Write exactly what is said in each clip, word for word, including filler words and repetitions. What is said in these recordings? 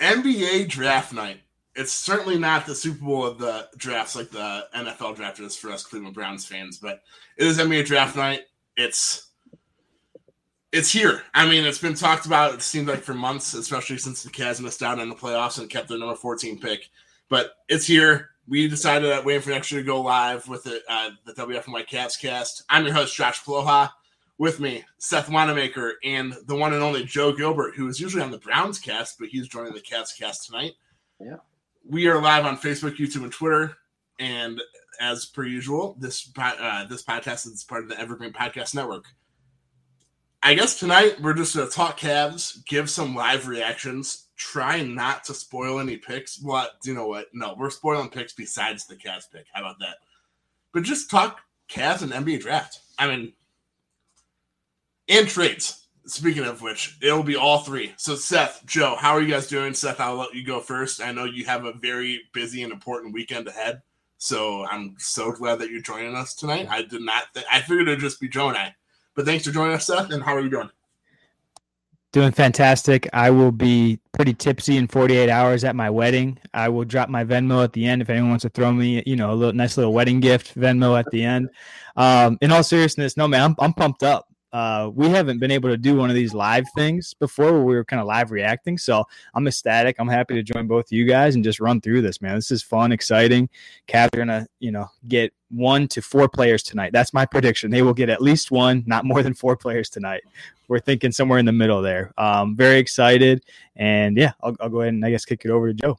N B A draft night. It's certainly not the Super Bowl of the drafts like the N F L draft is for us Cleveland Browns fans, but it is N B A draft night. It's it's here. I mean, it's been talked about, it seems like, for months, especially since the Cavs missed out on the playoffs and kept their number fourteen pick. But it's here. We decided that waiting for next year to go live with the, uh, the W F N Y Cavs cast. I'm your host, Josh Ploha. With me, Seth Wanamaker, and the one and only Joe Gilbert, who is usually on the Browns cast, but he's joining the Cavs cast tonight. Yeah. We are live on Facebook, YouTube, and Twitter. And as per usual, this uh, this podcast is part of the Evergreen Podcast Network. I guess tonight we're just going to talk Cavs, give some live reactions, try not to spoil any picks. What? You know what? No, we're spoiling picks besides the Cavs pick. How about that? But just talk Cavs and N B A draft. I mean, and trades. Speaking of which, it'll be all three. So, Seth, Joe, how are you guys doing? Seth, I'll let you go first. I know you have a very busy and important weekend ahead, so I'm so glad that you're joining us tonight. I did not th- – I figured it would just be Joe and I. But thanks for joining us, Seth, and how are you doing? Doing fantastic. I will be pretty tipsy in forty-eight hours at my wedding. I will drop my Venmo at the end if anyone wants to throw me, you know, a little nice little wedding gift, Venmo at the end. Um, in all seriousness, no, man, I'm, I'm pumped up. Uh, we haven't been able to do one of these live things before where we were kind of live reacting. So I'm ecstatic. I'm happy to join both of you guys and just run through this, man. This is fun, exciting. Cavs are going to, you know, get one to four players tonight. That's my prediction. They will get at least one, not more than four players tonight. We're thinking somewhere in the middle there. Um, very excited. And yeah, I'll, I'll go ahead and I guess kick it over to Joe.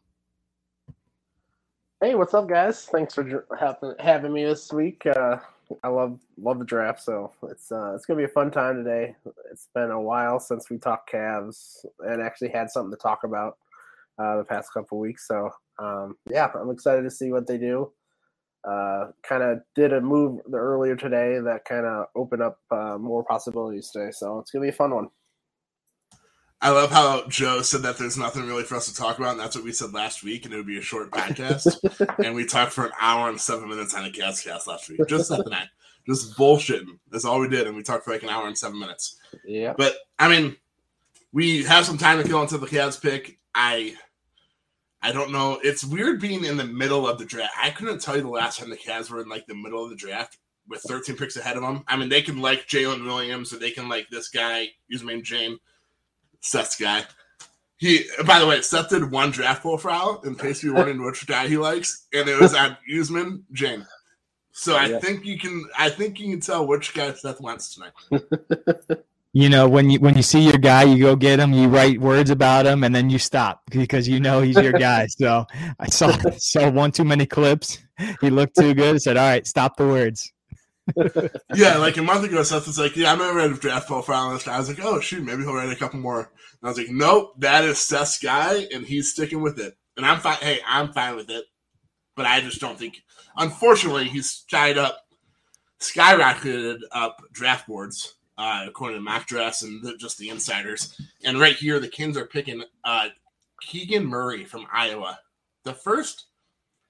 Hey, what's up, guys? Thanks for having, having me this week. Uh, I love love the draft, so it's uh, it's gonna be a fun time today. It's been a while since we talked Cavs and actually had something to talk about uh, the past couple weeks. So um, yeah, I'm excited to see what they do. Uh, kind of did a move earlier today that kind of opened up uh, more possibilities today. So it's gonna be a fun one. I love how Joe said that there's nothing really for us to talk about, and that's what we said last week, and it would be a short podcast. And we talked for an hour and seven minutes on a Cavs cast last week. Just that night. Just bullshitting. That's all we did, and we talked for like an hour and seven minutes. Yeah. But, I mean, we have some time to kill into the Cavs pick. I I don't know. It's weird being in the middle of the draft. I couldn't tell you the last time the Cavs were in like the middle of the draft with thirteen picks ahead of them. I mean, they can like Jalen Williams, or they can like this guy, username Jane. Seth's guy. He, by the way, Seth did one draft profile in case you're wondering which guy he likes, and it was at Usman Jane. So I yeah. think you can, I think you can tell which guy Seth wants tonight. You know, when you when you see your guy, you go get him, you write words about him, and then you stop because you know he's your guy. So I saw saw one too many clips. He looked too good. I said, "All right, stop the words." Yeah, like a month ago, Seth was like, yeah, I'm going to write a draft profile on this guy. I was like, oh, shoot, maybe he'll write a couple more. And I was like, nope, that is Seth's guy, and he's sticking with it. And I'm fine. Hey, I'm fine with it. But I just don't think – unfortunately, he's tied up, skyrocketed up draft boards, uh, according to mock drafts and the, just the insiders. And right here, the Kings are picking uh, Keegan Murray from Iowa. The first –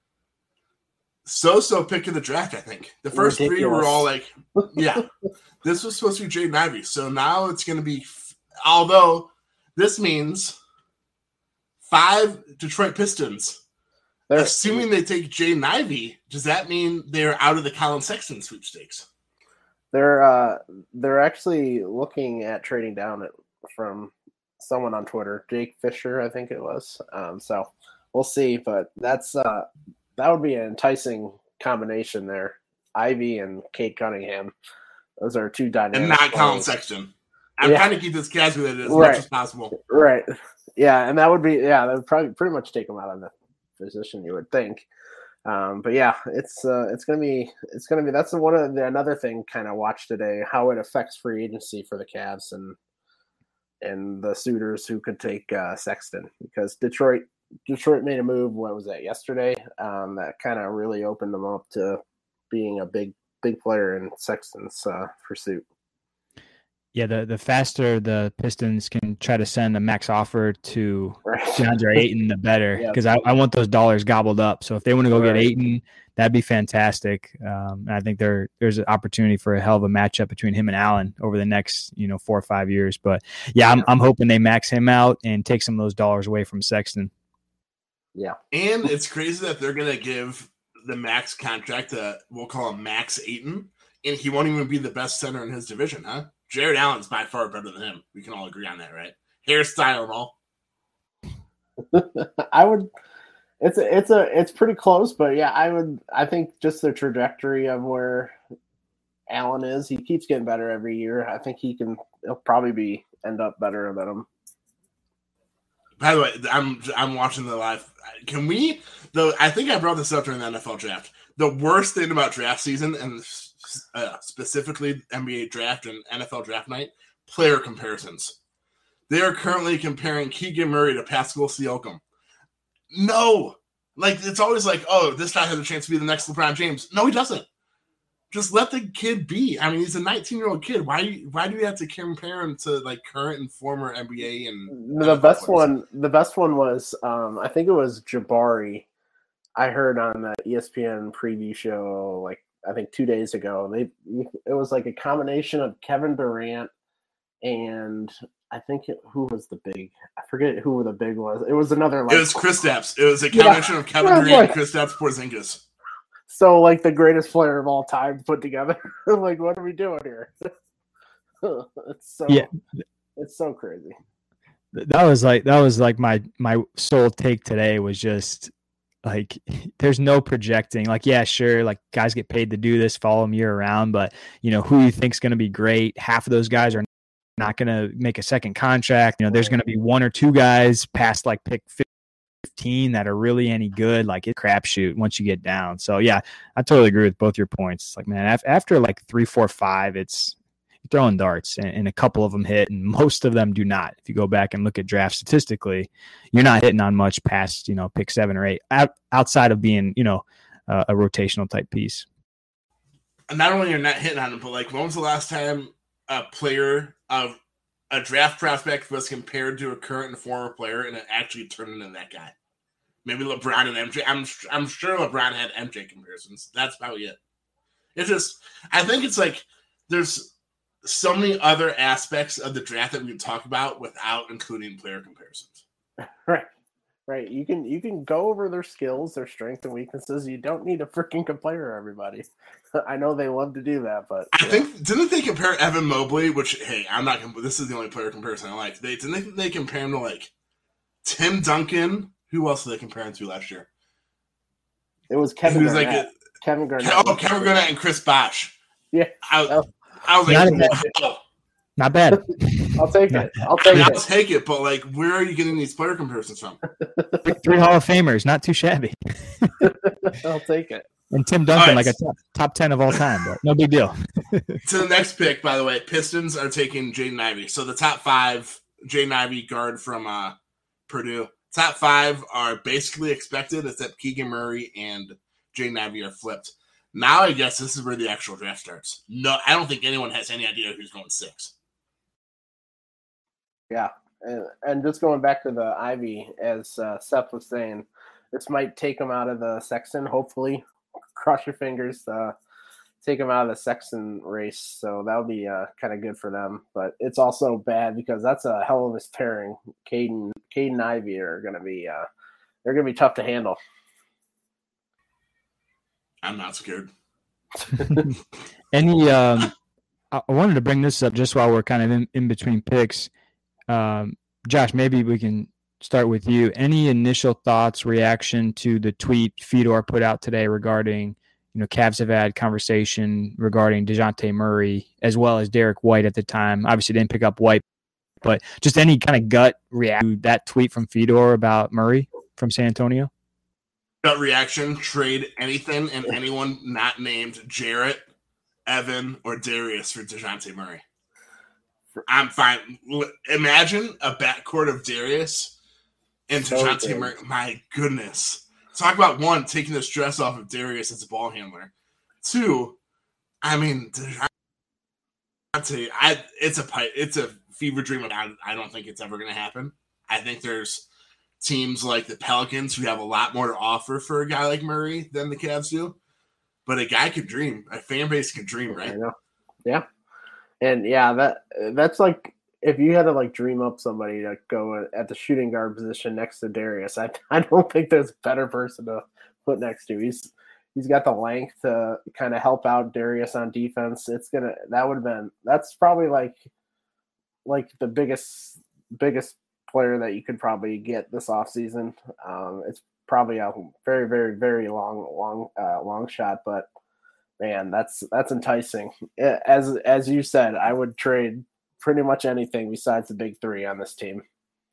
So-so pick of the draft, I think. The first Ridiculous. three were all like, yeah, this was supposed to be Jaden Ivey. So now it's going to be, although this means five Detroit Pistons, they're, assuming they take Jaden Ivey, does that mean they're out of the Colin Sexton sweepstakes? They're uh, they're actually looking at trading down it from someone on Twitter, Jake Fisher, I think it was. Um, so we'll see, but that's uh, – that would be an enticing combination there. Ivy and Kate Cunningham. Those are two dynamic. And not players. Colin Sexton. I'm yeah. trying to keep this casual as right. much as possible. Right. Yeah, and that would be, yeah, that would probably pretty much take them out of the position, you would think. Um, but yeah, it's uh, it's gonna be it's gonna be that's one of the another thing kind of watch today, how it affects free agency for the Cavs and and the suitors who could take uh, Sexton, because Detroit Detroit made a move, what was that, yesterday, um, that kind of really opened them up to being a big, big player in Sexton's uh, pursuit. Yeah, the, the faster the Pistons can try to send a max offer to Right. DeAndre Ayton, the better, Yeah. because I, I want those dollars gobbled up. So if they want to go Right. get Ayton, that'd be fantastic. Um, and I think there there's an opportunity for a hell of a matchup between him and Allen over the next you know four or five years. But yeah, I'm I'm hoping they max him out and take some of those dollars away from Sexton. Yeah, and it's crazy that they're gonna give the max contract to, we'll call him Max Ayton, and he won't even be the best center in his division, huh? Jared Allen's by far better than him. We can all agree on that, right? Hairstyle and all. I would. It's a, it's a it's pretty close, but yeah, I would. I think just the trajectory of where Allen is, he keeps getting better every year. I think he can. He'll probably be end up better than him. By the way, I'm I'm watching the live. Can we? Though I think I brought this up during the N F L draft. The worst thing about draft season, and uh, specifically N B A draft and N F L draft night, player comparisons. They are currently comparing Keegan Murray to Pascal Siakam. No, like it's always like, oh, this guy has a chance to be the next LeBron James. No, he doesn't. Just let the kid be. I mean, he's a nineteen-year-old kid. Why? Why do you have to compare him to like current and former N B A and the best one? The best one was, um, I think it was Jabari. I heard on the E S P N preview show, like I think two days ago. They it was like a combination of Kevin Durant and I think it, who was the big? I forget who the big was. It was another. Like, it was Kristaps. It was a combination yeah. of Kevin Durant like, and Kristaps Porzingis. So, like, the greatest player of all time put together. Like, what are we doing here? It's so, yeah. It's so crazy. That was like, that was like my, my sole take today was just like, there's no projecting. Like, yeah, sure. Like, guys get paid to do this, follow them year round, but you know, who you think's going to be great. Half of those guys are not going to make a second contract. You know, there's going to be one or two guys past like pick fifteen that are really any good. Like it's crapshoot once you get down. So yeah, I totally agree with both your points. It's like, man, after like three, four, five, it's you're throwing darts and, and a couple of them hit and most of them do not. If you go back and look at draft statistically, you're not hitting on much past, you know, pick seven or eight out, outside of being, you know, uh, a rotational type piece. And not only you're not hitting on them, but like when was the last time a player of a draft prospect was compared to a current and former player and it actually turned into that guy? Maybe LeBron and M J. I'm I'm sure LeBron had M J comparisons. That's about it. It's just, I think it's like there's so many other aspects of the draft that we can talk about without including player comparisons. Right, right. You can you can go over their skills, their strengths and weaknesses. You don't need to freaking compare everybody. I know they love to do that, but I yeah. think didn't they compare Evan Mobley? Which hey, I'm not. This is the only player comparison I like. They didn't they, they compare him to like Tim Duncan. Who else did they compare him to last year? It was Kevin was Garnett. Like a, Kevin Garnett. Oh, Kevin Garnett and Chris Bosh. Yeah. I, I was not like, bad. Not bad. I'll take it. I'll take I mean, it. I'll take it, but like, where are you getting these player comparisons from? Three Hall of Famers, not too shabby. I'll take it. And Tim Duncan, right. like a top, top ten of all time, but no big deal. To the next pick, by the way, Pistons are taking Jaden Ivey. So the top five, Jaden Ivey, guard from uh, Purdue. Top five are basically expected, except Keegan Murray and Jaden Ivey are flipped. Now I guess this is where the actual draft starts. No, I don't think anyone has any idea who's going six. Yeah, and, and just going back to the Ivy, as uh, Seth was saying, this might take him out of the Sexton, hopefully. Cross your fingers. Uh, take him out of the Sexton race, so that'll be uh, kind of good for them. But it's also bad because that's a hell of a pairing. Caden, Caden Ivey are going to be uh, they're going to be tough to handle. I'm not scared. Any, um, I wanted to bring this up just while we're kind of in, in between picks. Um, Josh, maybe we can start with you. Any initial thoughts, reaction to the tweet Fedor put out today regarding, you know, Cavs have had conversation regarding DeJounte Murray as well as Derek White at the time. Obviously didn't pick up White, but just any kind of gut reaction to that tweet from Fedor about Murray from San Antonio? Gut reaction, trade anything and anyone not named Jarrett, Evan, or Darius for DeJounte Murray. I'm fine. Imagine a backcourt of Darius and DeJounte so Murray. My goodness. Talk about, one, taking the stress off of Darius as a ball handler. Two, I mean, DeJounte I'll tell you, I it's a it's a fever dream. I, I don't think it's ever going to happen. I think there's teams like the Pelicans who have a lot more to offer for a guy like Murray than the Cavs do. But a guy could dream. A fan base can dream, right? I know. Yeah. And yeah, that that's like if you had to like dream up somebody to go at the shooting guard position next to Darius, I I don't think there's a better person to put next to. He's he's got the length to kind of help out Darius on defense. It's gonna that would have been that's probably like like the biggest biggest player that you could probably get this offseason. Um, it's probably a very, very, very long, long, uh, long shot, but man, that's that's enticing. As as you said, I would trade pretty much anything besides the big three on this team.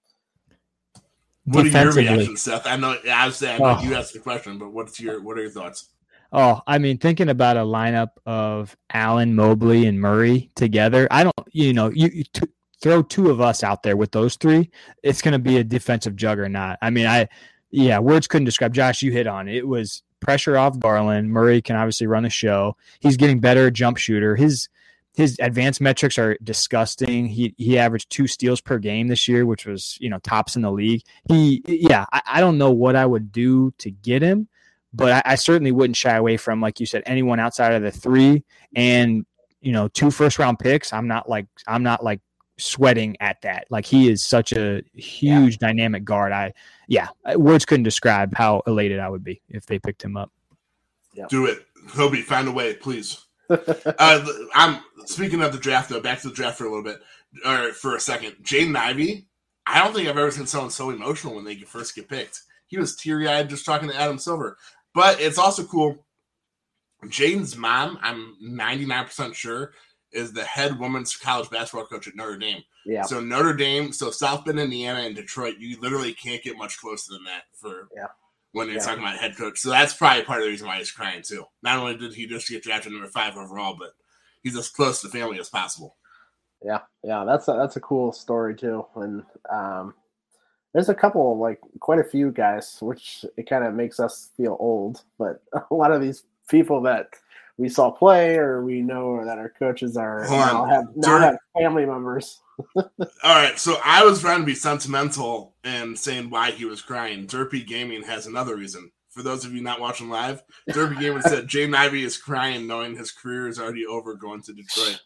What are your reactions, Seth? I know I was saying oh. you asked the question, but what's your what are your thoughts? Oh, I mean, thinking about a lineup of Allen, Mobley, and Murray together, I don't, you know, you, you t- throw two of us out there with those three, it's going to be a defensive juggernaut. I mean, I, yeah, words couldn't describe. Josh, you hit on it. It was pressure off Garland. Murray can obviously run the show. He's getting better jump shooter. His his advanced metrics are disgusting. He he averaged two steals per game this year, which was, you know, tops in the league. He, yeah, I, I don't know what I would do to get him, but I, I certainly wouldn't shy away from, like you said, anyone outside of the three and, you know, two first round picks. I'm not like I'm not like sweating at that. Like, he is such a huge yeah. dynamic guard. I yeah, words couldn't describe how elated I would be if they picked him up. Yeah. Do it, Kobe. Find a way, please. uh, I'm speaking of the draft though. Back to the draft for a little bit, or for a second. Jaden Ivey. I don't think I've ever seen someone so emotional when they first get picked. He was teary eyed just talking to Adam Silver. But it's also cool. Jaden's mom, I'm ninety-nine percent sure, is the head women's college basketball coach at Notre Dame. Yeah. So Notre Dame, so South Bend, Indiana, and Detroit, you literally can't get much closer than that for yeah. when you're yeah. talking about head coach. So that's probably part of the reason why he's crying too. Not only did he just get drafted number five overall, but he's as close to the family as possible. Yeah, yeah, that's a, that's a cool story too. And um, there's a couple, like quite a few guys, which it kind of makes us feel old. But a lot of these people that we saw play or we know that our coaches are now have, now have family members. All right, so I was trying to be sentimental and saying why he was crying. Derpy Gaming has another reason. For those of you not watching live, Derpy Gaming said Jaden Ivey is crying knowing his career is already over going to Detroit.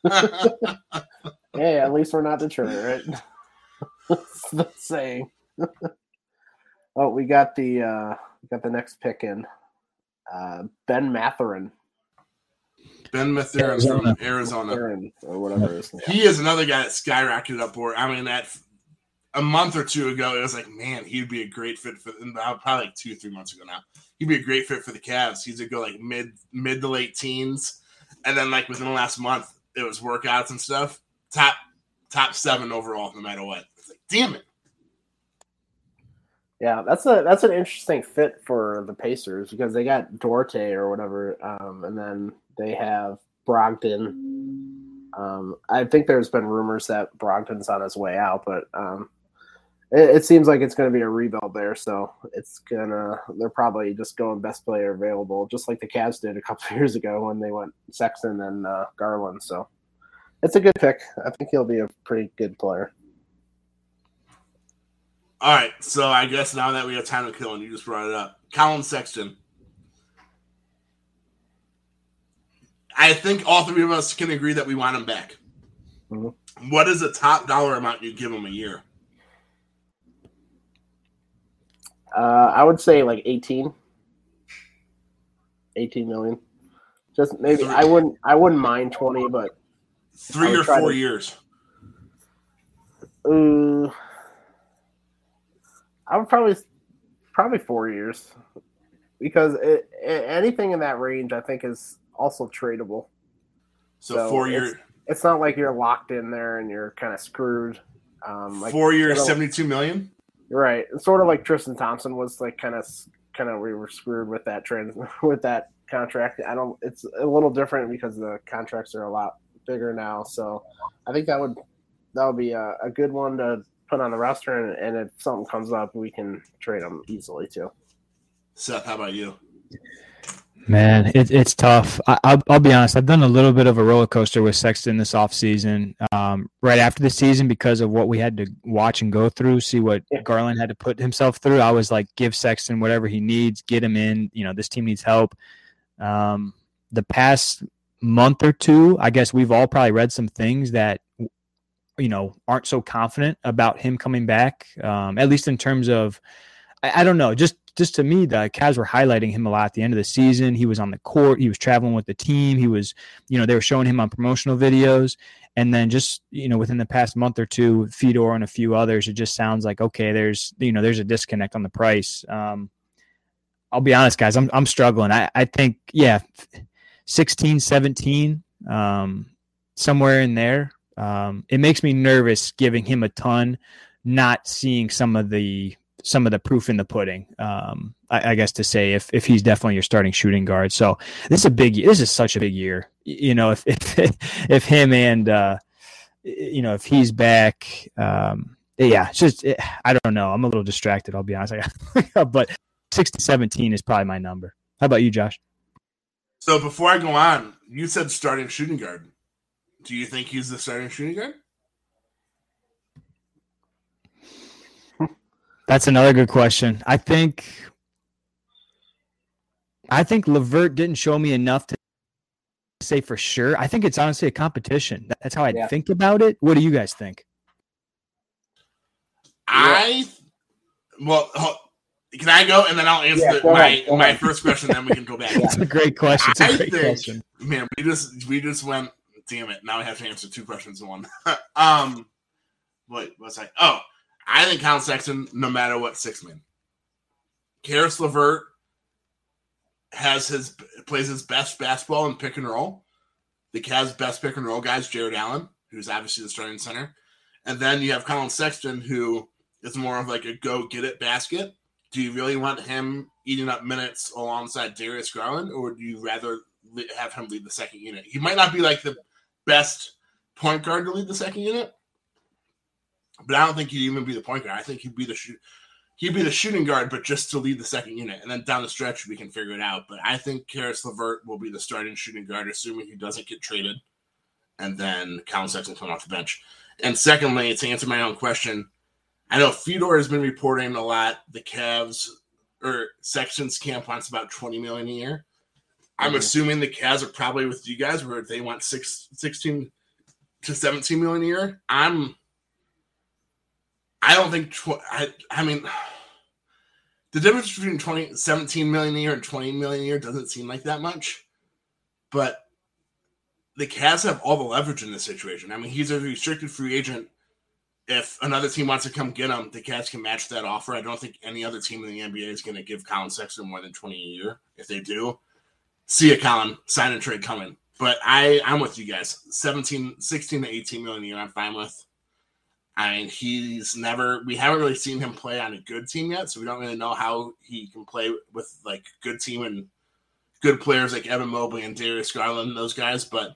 Hey, at least we're not Detroit, right? That's the saying. Oh, we got the uh, we got the next pick in. Uh, Ben Mathurin. Ben Mathurin Arizona. from Arizona. Mathurin, or whatever. It is. He is another guy that skyrocketed up. Or I mean, that a month or two ago, it was like, man, he'd be a great fit for. Probably like two, three months ago now, he'd be a great fit for the Cavs. He's gonna go like mid, mid to late teens, and then like within the last month, it was workouts and stuff. Top, top seven overall, no matter what. It's like, damn it. Yeah, that's a that's an interesting fit for the Pacers because they got Duarte or whatever, um, and then they have Brogdon. Um, I think there's been rumors that Brogdon's on his way out, but um, it, it seems like it's going to be a rebuild there. So it's gonna they're probably just going best player available, just like the Cavs did a couple of years ago when they went Sexton and uh, Garland. So it's a good pick. I think he'll be a pretty good player. All right, so I guess now that we have time to kill, and you just brought it up, Colin Sexton. I think all three of us can agree that we want him back. Mm-hmm. What is the top dollar amount you give him a year? Uh, I would say like eighteen. eighteen million. Just maybe three. I wouldn't I wouldn't mind twenty, but three or four to, years. Uh, I would probably probably four years because it, it, anything in that range I think is also tradable. So, so four years. It's, it's not like you're locked in there and you're kind of screwed. Um, like four years, seventy-two million. Right, it's sort of like Tristan Thompson was like kind of kind of we were screwed with that trans with that contract. I don't. It's a little different because the contracts are a lot bigger now. So I think that would that would be a, a good one to put on the roster, and, and if something comes up, we can trade them easily too. Seth, how about you? Man, it, it's tough. I, I'll, I'll be honest. I've done a little bit of a roller coaster with Sexton this offseason. Um, right after the season, because of what we had to watch and go through, see what Yeah. Garland had to put himself through. I was like, give Sexton whatever he needs, get him in. You know, this team needs help. Um, the past month or two, I guess we've all probably read some things that, you know, aren't so confident about him coming back. Um, at least in terms of, I, I don't know, just just to me, the Cavs were highlighting him a lot at the end of the season. He was on the court. He was traveling with the team. He was, you know, they were showing him on promotional videos. And then just, you know, within the past month or two, Fedor and a few others, it just sounds like, okay, there's, you know, there's a disconnect on the price. Um, I'll be honest, guys, I'm I'm struggling. I, I think, yeah, sixteen, seventeen, um, somewhere in there. Um, it makes me nervous giving him a ton, not seeing some of the some of the proof in the pudding. Um, I, I guess to say if if he's definitely your starting shooting guard. So this is a big. This is such a big year. You know, if if if him and uh, you know if he's back, um, yeah, it's just it, I don't know. I'm a little distracted. I'll be honest. But six to seventeen is probably my number. How about you, Josh? So before I go on, you said starting shooting guard. Do you think he's the starting shooting guard? That's another good question. I think I think LeVert didn't show me enough to say for sure. I think it's honestly a competition. That's how I Yeah. think about it. What do you guys think? I well, can I go and then I'll answer Yeah, the, go my ahead, go my ahead. first question. Then we can go back. It's a great question. It's a I great think, question. man, we just we just went. Damn it! Now I have to answer two questions in one. um, wait, what's I? Oh, I think Colin Sexton, no matter what, six man. Karis LeVert has his plays his best basketball in pick and roll. The Cavs' best pick and roll guys, Jared Allen, who's obviously the starting center, and then you have Colin Sexton, who is more of like a go get it basket. Do you really want him eating up minutes alongside Darius Garland, or do you rather have him lead the second unit? He might not be like the best point guard to lead the second unit, but I don't think he'd even be the point guard. I think he'd be the shoot. He'd be the shooting guard, but just to lead the second unit. And then down the stretch, we can figure it out. But I think Karis LeVert will be the starting shooting guard, assuming he doesn't get traded. And then Colin Sexton coming off the bench. And secondly, to answer my own question, I know Fedor has been reporting a lot. The Cavs or Sexton's camp wants about twenty million dollars a year. I'm mm-hmm. assuming the Cavs are probably with you guys where they want six, sixteen to seventeen million dollars a year. I'm I don't think tw- I I mean the difference between twenty, seventeen million a year and twenty million a year doesn't seem like that much. But the Cavs have all the leverage in this situation. I mean, he's a restricted free agent. If another team wants to come get him, the Cavs can match that offer. I don't think any other team in the N B A is going to give Colin Sexton more than twenty a year. If they do, see a Colin, sign and trade coming. But I, I'm with you guys. seventeen, sixteen to eighteen million a year, I'm fine with. I mean, he's never, we haven't really seen him play on a good team yet, so we don't really know how he can play with like good team and good players like Evan Mobley and Darius Garland, those guys. But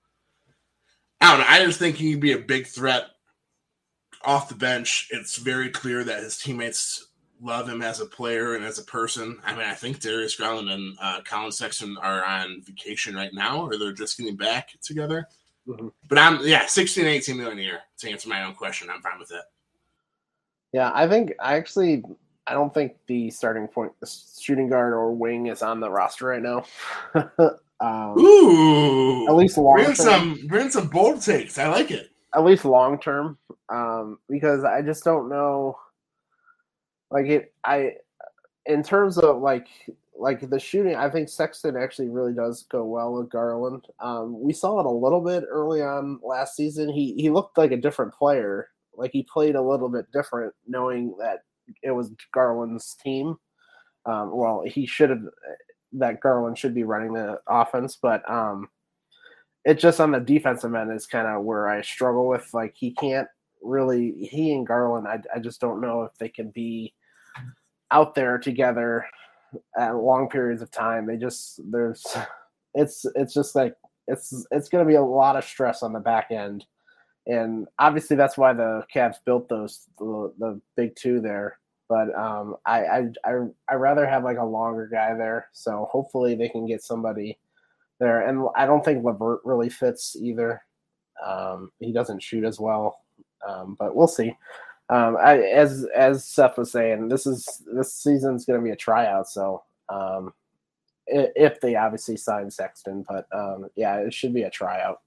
I don't know. I just think he'd be a big threat off the bench. It's very clear that his teammates love him as a player and as a person. I mean, I think Darius Garland and uh, Colin Sexton are on vacation right now, or they're just getting back together. Mm-hmm. But I'm, yeah, sixteen, eighteen million a year to answer my own question. I'm fine with that. Yeah, I think I actually, I don't think the starting point, the shooting guard or wing is on the roster right now. um, Ooh. At least long bring term. Some, bring some bold takes. I like it. At least long term. Um, because I just don't know, like it, I, in terms of like, like the shooting, I think Sexton actually really does go well with Garland. Um, we saw it a little bit early on last season. He he looked like a different player. Like he played a little bit different, knowing that it was Garland's team. Um, well, he should have, that Garland should be running the offense, but um, it just on the defensive end is kind of where I struggle with. Like he can't really, he and Garland, I I just don't know if they can be out there together at long periods of time. They just there's it's it's just like it's it's going to be a lot of stress on the back end, and obviously that's why the Cavs built those the, the big two there. But um, I I I I rather have like a longer guy there. So hopefully they can get somebody there. And I don't think LeVert really fits either. Um, he doesn't shoot as well, um, but we'll see. Um, I, as as Seth was saying, this is this season's going to be a tryout. So um, if, if they obviously sign Sexton, but um, yeah, it should be a tryout.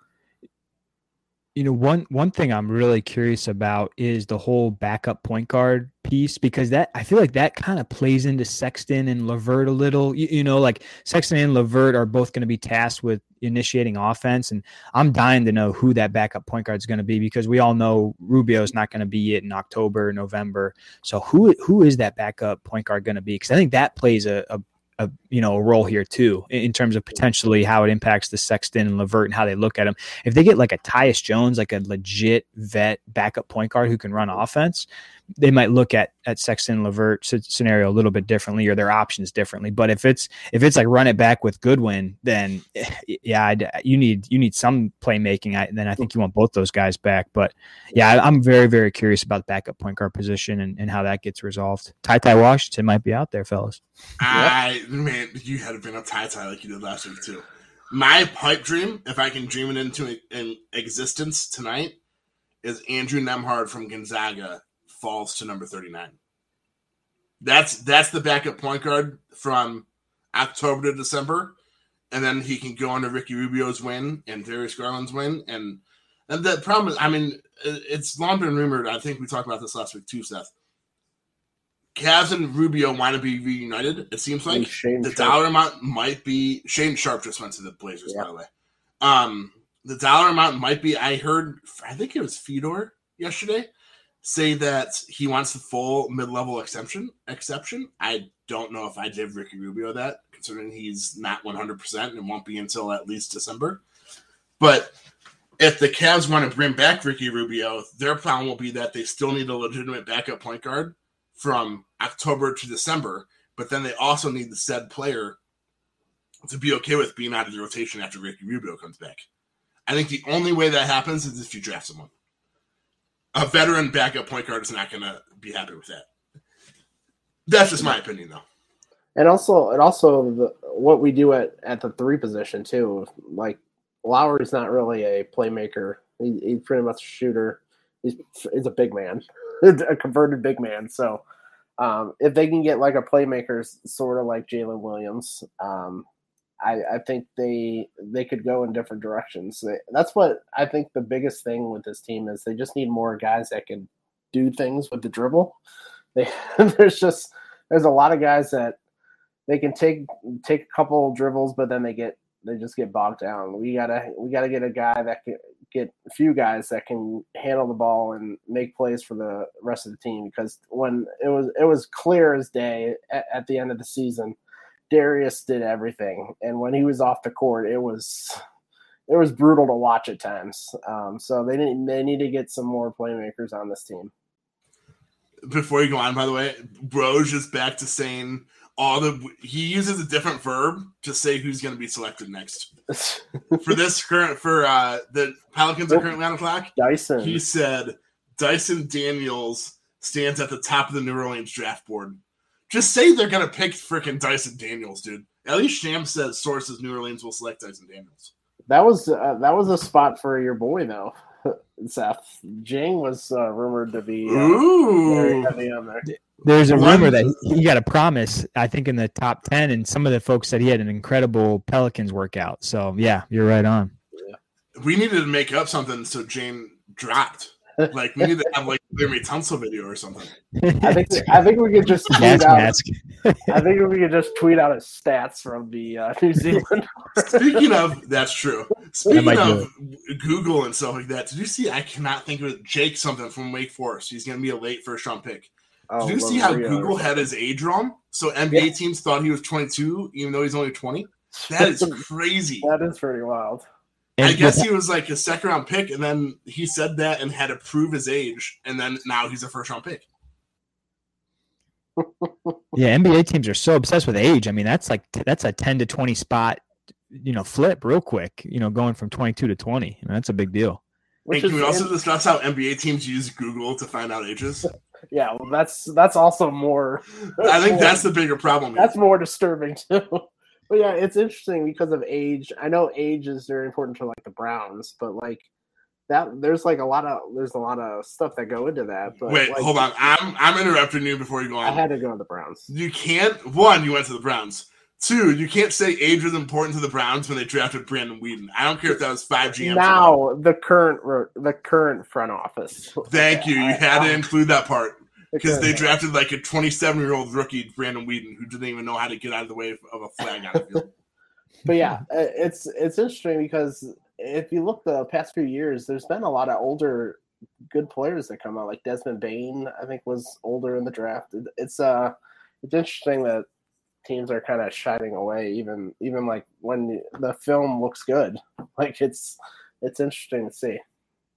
You know, one one thing I'm really curious about is the whole backup point guard piece, because that I feel like that kind of plays into Sexton and LeVert a little. You, you know, like Sexton and LeVert are both going to be tasked with initiating offense, and I'm dying to know who that backup point guard is going to be, because we all know Rubio is not going to be it in October, November. So who who is that backup point guard going to be? Because I think that plays a, a a you know a role here too, in terms of potentially how it impacts the Sexton and LeVert and how they look at him. If they get like a Tyus Jones, like a legit vet backup point guard who can run offense, they might look at at Sexton and LeVert scenario a little bit differently, or their options differently. But if it's if it's like run it back with Goodwin, then yeah, I'd, you need you need some playmaking. I, then I think you want both those guys back. But yeah, I, I'm very very curious about the backup point guard position and, and how that gets resolved. Ty Ty Washington might be out there, fellas. I man, you had to bring up Ty Ty like you did last week too. My pipe dream, if I can dream it into an existence tonight, is Andrew Nembhard from Gonzaga falls to number thirty-nine. That's that's the backup point guard from October to December, and then he can go under Ricky Rubio's win and Darius Garland's win. And and the problem is, I mean, it's long been rumored. I think we talked about this last week too, Seth. Cavs and Rubio want to be reunited. It seems like the Sharp. Dollar amount might be Shane Sharp just went to the Blazers, yeah. by the way. Um, the dollar amount might be. I heard. I think it was Fedor yesterday say that he wants the full mid-level exception. Exception. I don't know if I give Ricky Rubio that, considering he's not one hundred percent and won't be until at least December. But if the Cavs want to bring back Ricky Rubio, their problem will be that they still need a legitimate backup point guard from October to December, but then they also need the said player to be okay with being out of the rotation after Ricky Rubio comes back. I think the only way that happens is if you draft someone. A veteran backup point guard is not going to be happy with that. That's just my opinion, though. And also, and also the, what we do at, at the three position, too. Like, Lowry's not really a playmaker. He, he's pretty much a shooter. He's, he's a big man. A converted big man. So um, if they can get like a playmaker sort of like Jalen Williams, um, I, I think they they could go in different directions. That's what I think the biggest thing with this team is. They just need more guys that can do things with the dribble. They, there's just there's a lot of guys that they can take take a couple dribbles, but then they get they just get bogged down. We gotta we gotta get a guy that can get a few guys that can handle the ball and make plays for the rest of the team. Because when it was it was clear as day at, at the end of the season, Darius did everything, and when he was off the court, it was it was brutal to watch at times. Um, so they didn't they need to get some more playmakers on this team. Before you go on, by the way, Broge is back to saying all the he uses a different verb to say who's going to be selected next for this current for uh the Pelicans are currently on the clock. Dyson. He said Dyson Daniels stands at the top of the New Orleans draft board. Just say they're going to pick freaking Dyson Daniels, dude. At least Sham says sources New Orleans will select Dyson Daniels. That was uh, that was a spot for your boy though, Seth. Jang was uh, rumored to be uh, very heavy on there. There's a rumor that he got a promise, I think, in the top ten, and some of the folks said he had an incredible Pelicans workout. So, yeah, you're right on. Yeah. We needed to make up something so Jane dropped. Like, we need to have, like, a Larry Tunsil video or something. I think I think we could just tweet out. I think we could just tweet out his stats from the uh, New Zealand. Speaking of, that's true. Speaking of Google and stuff like that, did you see? I cannot think of it. Jake something from Wake Forest. He's going to be a late first round pick. Oh, did you see how Google had his age wrong? So N B A yeah. teams thought he was twenty-two, even though he's only twenty. That is crazy. That is pretty wild. I guess he was like a second round pick, and then he said that and had to prove his age, and then now he's a first round pick. Yeah, N B A teams are so obsessed with age. I mean, that's like that's a ten to twenty spot, you know, flip real quick. You know, going from twenty-two to twenty. I mean, that's a big deal. Which and can we also discuss how N B A teams use Google to find out ages? Yeah, well, that's that's also more. I think more, that's the bigger problem. That's here. more disturbing too. But yeah, it's interesting because of age. I know age is very important to like the Browns, but like that, there's like a lot of there's a lot of stuff that go into that. But wait, like, hold on. I'm I'm interrupting you before you go on. I had to go to the Browns. You can't. One, you went to the Browns. Two, you can't say age was important to the Browns when they drafted Brandon Weeden. I don't care if that was five G Ms. Now the current the current front office. Thank you. You had to include that part. Because they drafted like a twenty-seven-year-old rookie, Brandon Weeden, who didn't even know how to get out of the way of a flag on the field. But yeah, it's it's interesting because if you look the past few years, there's been a lot of older good players that come out. Like Desmond Bain, I think, was older in the draft. It's uh, it's interesting that teams are kind of shining away, even even like when the film looks good. Like it's it's interesting to see.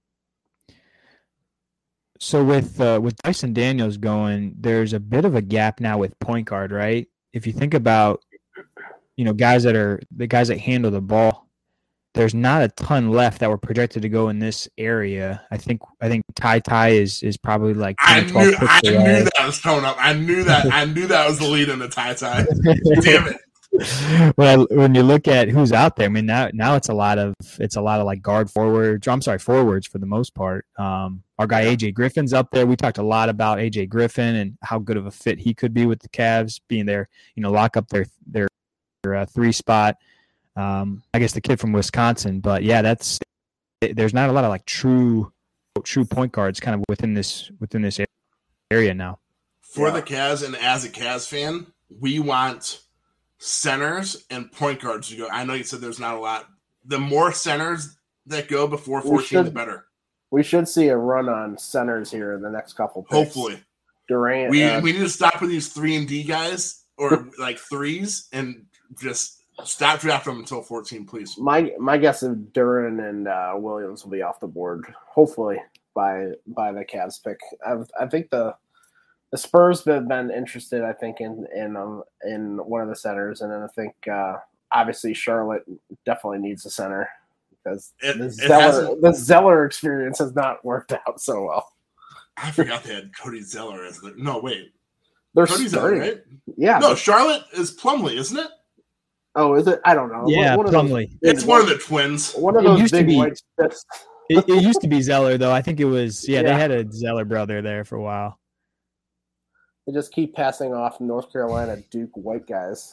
So with uh, with Dyson Daniels going, there's a bit of a gap now with point guard, right? If you think about, you know, guys that are the guys that handle the ball, there's not a ton left that were projected to go in this area. I think I think Ty Ty is is probably like I knew I knew that was coming up. I knew that I knew that was the lead in the Ty Ty. Damn it. When I, when you look at who's out there, I mean now now it's a lot of it's a lot of like guard forwards. I'm sorry, forwards for the most part. Um, our guy A J Griffin's up there. We talked a lot about A J Griffin and how good of a fit he could be with the Cavs, being there, you know, lock up their their, their uh, three spot. Um, I guess the kid from Wisconsin, but yeah, that's there's not a lot of like true true point guards kind of within this within this area now. For yeah. the Cavs and as a Cavs fan, we want centers and point guards to go. I know you said there's not a lot. The more centers that go before fourteen, should, the better. We should see a run on centers here in the next couple picks. Hopefully. Durant. We uh, we need to stop with these three and D guys or like threes and just stop drafting them until fourteen, please. My my guess is Duran and uh, Williams will be off the board, hopefully, by by the Cavs pick. I I think the The Spurs have been interested, I think, in in um, in one of the centers, and then I think uh, obviously Charlotte definitely needs a center because it, the, it Zeller, the Zeller experience has not worked out so well. I forgot they had Cody Zeller as the no wait. They're Cody starting. Zeller, right? Yeah. No, Charlotte is Plumlee, isn't it? Oh, is it? I don't know. Yeah, one, one Plumlee. It's one of the twins. One of It those used to big be- white spits. It, it used to be Zeller though. I think it was yeah, Yeah. They had a Zeller brother there for a while. They just keep passing off North Carolina Duke white guys.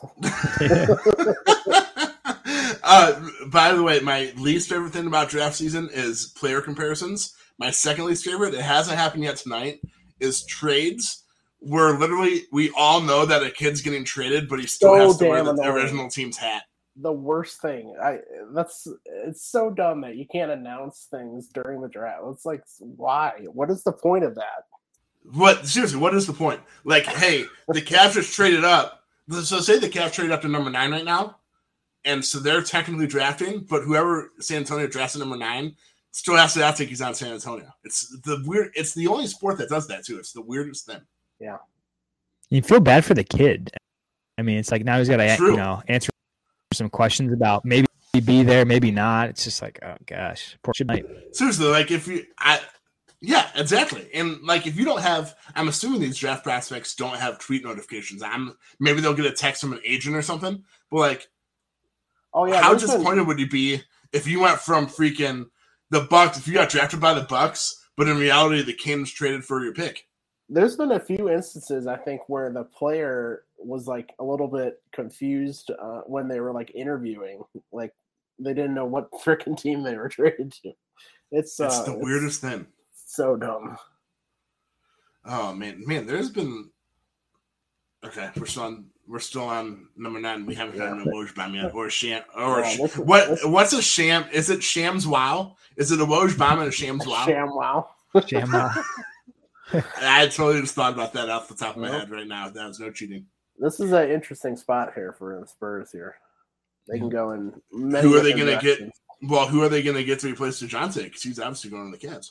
uh, by the way, my least favorite thing about draft season is player comparisons. My second least favorite, it hasn't happened yet tonight, is trades where literally we all know that a kid's getting traded, but he still So has to wear damn the annoying. original team's hat. The worst thing. I that's it's so dumb that you can't announce things during the draft. It's like why? What is the point of that? What seriously? What is the point? Like, hey, the Cavs just traded up. So say the Cavs traded up to number nine right now, and so they're technically drafting, but whoever San Antonio drafts at number nine still has to have to think he's on San Antonio. It's the weird. It's the only sport that does that too. It's the weirdest thing. Yeah, You feel bad for the kid. I mean, it's like now he's got to True. you know answer some questions about maybe be there, maybe not. It's just like, oh gosh, poor night. Seriously, like if you, I, yeah, exactly. And like if you don't have, I'm assuming these draft prospects don't have tweet notifications. I'm maybe they'll get a text from an agent or something. But like, oh yeah. how there's disappointed been- would you be if you went from freaking the Bucks, if you got drafted by the Bucks, but in reality the Kings traded for your pick? There's been a few instances, I think, where the player was like a little bit confused uh, when they were like interviewing, like they didn't know what freaking team they were traded to. It's uh, It's the it's weirdest thing. so dumb. Oh man, man, there's been. Okay, we're still on. We're still on number nine. We haven't had an Woj bomb yet, or sham, or Yeah, sh- this is- what? this- What's a sham? Is it Shams Wow? Is it a Woj bomb and a Shams Wow? Sham wow. Jamma. I totally just thought about that off the top of my Nope. head right now. That was no cheating. This is an interesting spot here for the Spurs here. They can go in many Who are they different going to get? directions. Well, who are they going to get to replace DeJounte? Because he's obviously going to the Cavs.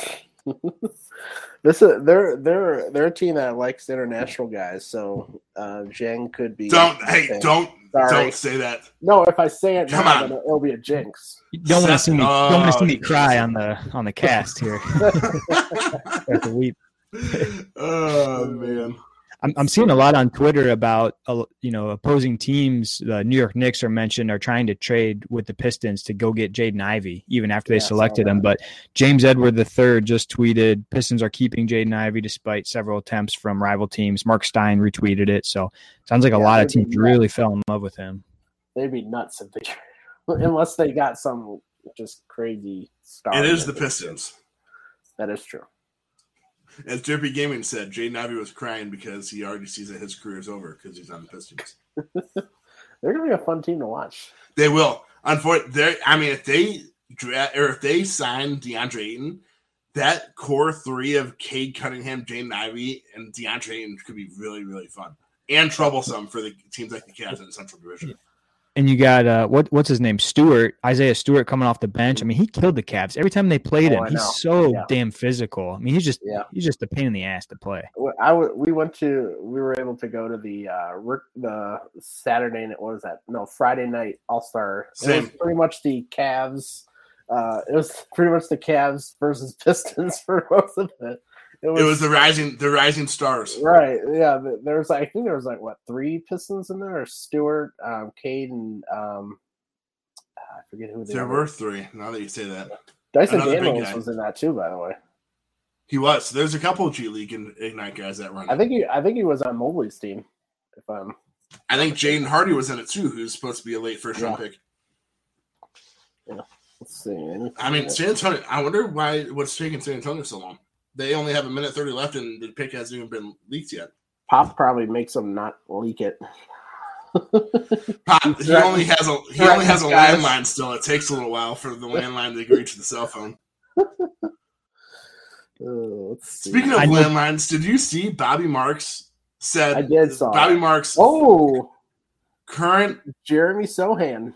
This is they're they're they're a team that likes international guys, so uh Zhang could be. Don't hey, okay. don't Sorry. don't say that. No, if I say it Come now, on. then it'll be a jinx. You don't want to Seth- see me. Don't want to see oh, me you cry guys. on the on the cast here. Have to weep. Oh man. I'm I'm seeing a lot on Twitter about uh, you know opposing teams. The New York Knicks are mentioned are trying to trade with the Pistons to go get Jaden Ivey even after they Yeah, I saw selected him. that. But James Edward the third just tweeted Pistons are keeping Jaden Ivey despite several attempts from rival teams. Mark Stein retweeted it. So sounds like a Yeah, lot of they'd be teams nuts. really fell in love with him. They'd be nuts if they, unless they got some just crazy star. It is that the they- Pistons. That is true. As Derpy Gaming said, Jaden Ivey was crying because he already sees that his career is over because he's on the Pistons. They're gonna be a fun team to watch. They will. Unfortunately, I mean, if they draft or if they sign DeAndre Ayton, that core three of Cade Cunningham, Jaden Ivey, and DeAndre Ayton could be really, really fun and troublesome for the teams like the Cavs in the Central Division. And you got uh, what what's his name? Stewart, Isaiah Stewart coming off the bench. I mean, he killed the Cavs every time they played Oh, him. I He's know. so Yeah. damn physical. I mean, he's just Yeah. he's just a pain in the ass to play. I w- we went to we were able to go to the uh Rick, the Saturday night. What was that? No, Friday night All Star. It was Same. pretty much the Cavs. Uh, it was pretty much the Cavs versus Pistons for most of it. It was, It was the rising, the rising stars. right. Yeah, th- there was I think there was like what three Pistons in there, or Stewart, um, Cade, and um, I forget who they There were. were three. Now that you say that, Dyson another big Daniels guy. was in that too, by the way. he was. There's a couple of G League and Ignite guys that run. I it. think he I think he was on Mobley's team. If I'm I think Jaden Hardy was in it too, who's supposed to be a late first round Yeah. pick. let's see. anything- I mean, San Antonio. I wonder why what's taking San Antonio so long. They only have a minute thirty left, and the pick hasn't even been leaked yet. Pop probably makes them not leak it. Pop, he Threat- only has a he threat only has a guys. landline still. It takes a little while for the landline to reach the cell phone. Uh, let's see. Speaking of I know- landlines, did you see Bobby Marks said? I did saw Bobby that. Marks Oh, current. Jeremy Sohan.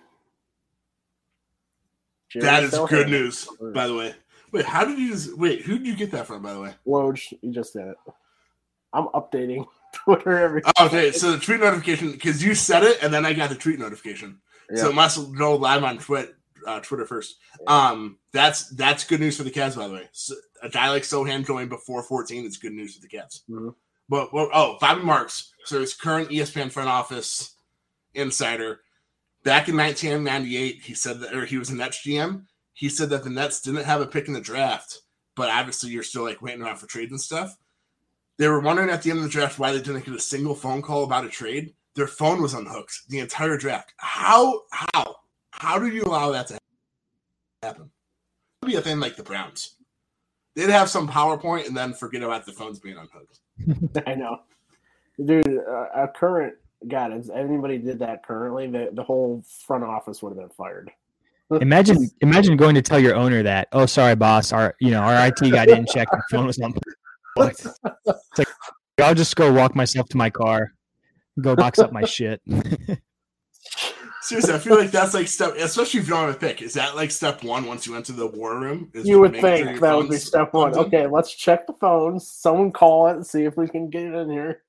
Jeremy That is Sohan. good news, by the way. Wait, how did you? Just, wait, who did you get that from, by the way? Woj, you just did it. I'm updating Twitter every. Oh, okay, so the tweet notification because you said it, and then I got the tweet notification. So Yeah. it must go live on Twitter, uh, Twitter first. Yeah. Um, that's that's good news for the Cavs, by the way. So a guy like Sohan going before fourteen is good news for the Cavs. Mhm. But well, oh, Bobby Marks, so his current E S P N front office insider, back in nineteen ninety-eight, he said that, or he was a Nets G M. He said that the Nets didn't have a pick in the draft, but obviously you're still like waiting around for trades and stuff. They were wondering at the end of the draft why they didn't get a single phone call about a trade. Their phone was unhooked the entire draft. How? How? How do you allow that to happen? It'd be a thing like the Browns. They'd have some PowerPoint and then forget about the phones being unhooked. I know, dude. Uh, a current God, if anybody did that currently, the the whole front office would have been fired. Imagine, imagine going to tell your owner that, oh, sorry, boss, our you know our I T guy didn't check the phone was unplugged. It's like I'll just go walk myself to my car, go box up my shit. Seriously, I feel like that's like step, especially if you don't have a pick. Is that like step one once you enter the war room? Is You would making sure think your that would be phone's step one. plugged in? Okay, let's check the phones. Someone call it and see if we can get it in here.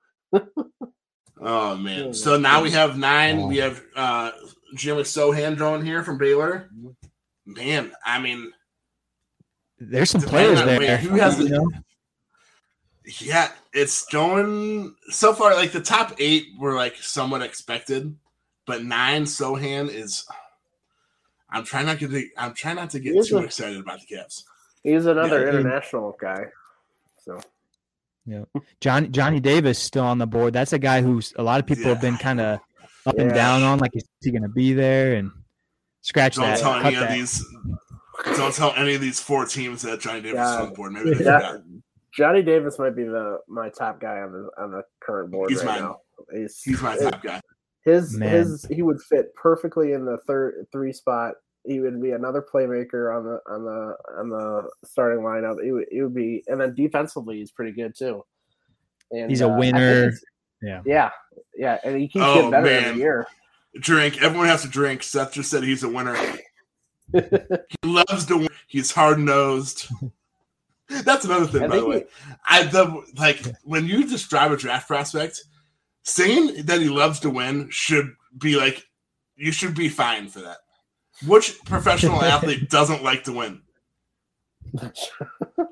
Oh man! So now we have nine. We have uh Jimmy Sohan drawn here from Baylor. Man, I mean, There's some Depending players on- there. wait, who has you the- know? yeah, it's going so far. Like the top eight were like somewhat expected, but nine Sohan is. I'm trying not to get. I'm trying not to get He's too a- excited about the Cavs. He's another Yeah, he- international guy. So Yeah, Johnny Johnny Davis still on the board. That's a guy who's a lot of people have been Yeah. kind of up and Yeah. down on. Like, is he going to be there? And scratch Don't that. tell Cut any of that. these. Don't tell any of these four teams that Johnny Davis is Yeah. on the board. Maybe they Yeah. forgot. Johnny Davis might be the my top guy on the on the current board He's right mine. now. He's, He's my top guy. His Man. his he would fit perfectly in the third three spot. He would be another playmaker on the on the on the starting lineup. He would, he would be, and then defensively he's pretty good too. And He's a uh, I think winner. it's- Yeah. Yeah, yeah, and he keeps Oh, getting better man. every year. Drink. Everyone has to drink. Seth just said he's a winner. He loves to win. He's hard nosed. That's another thing, I by the think way. I the like when you describe a draft prospect, saying that he loves to win should be like you should be fine for that. Which professional athlete doesn't like to win?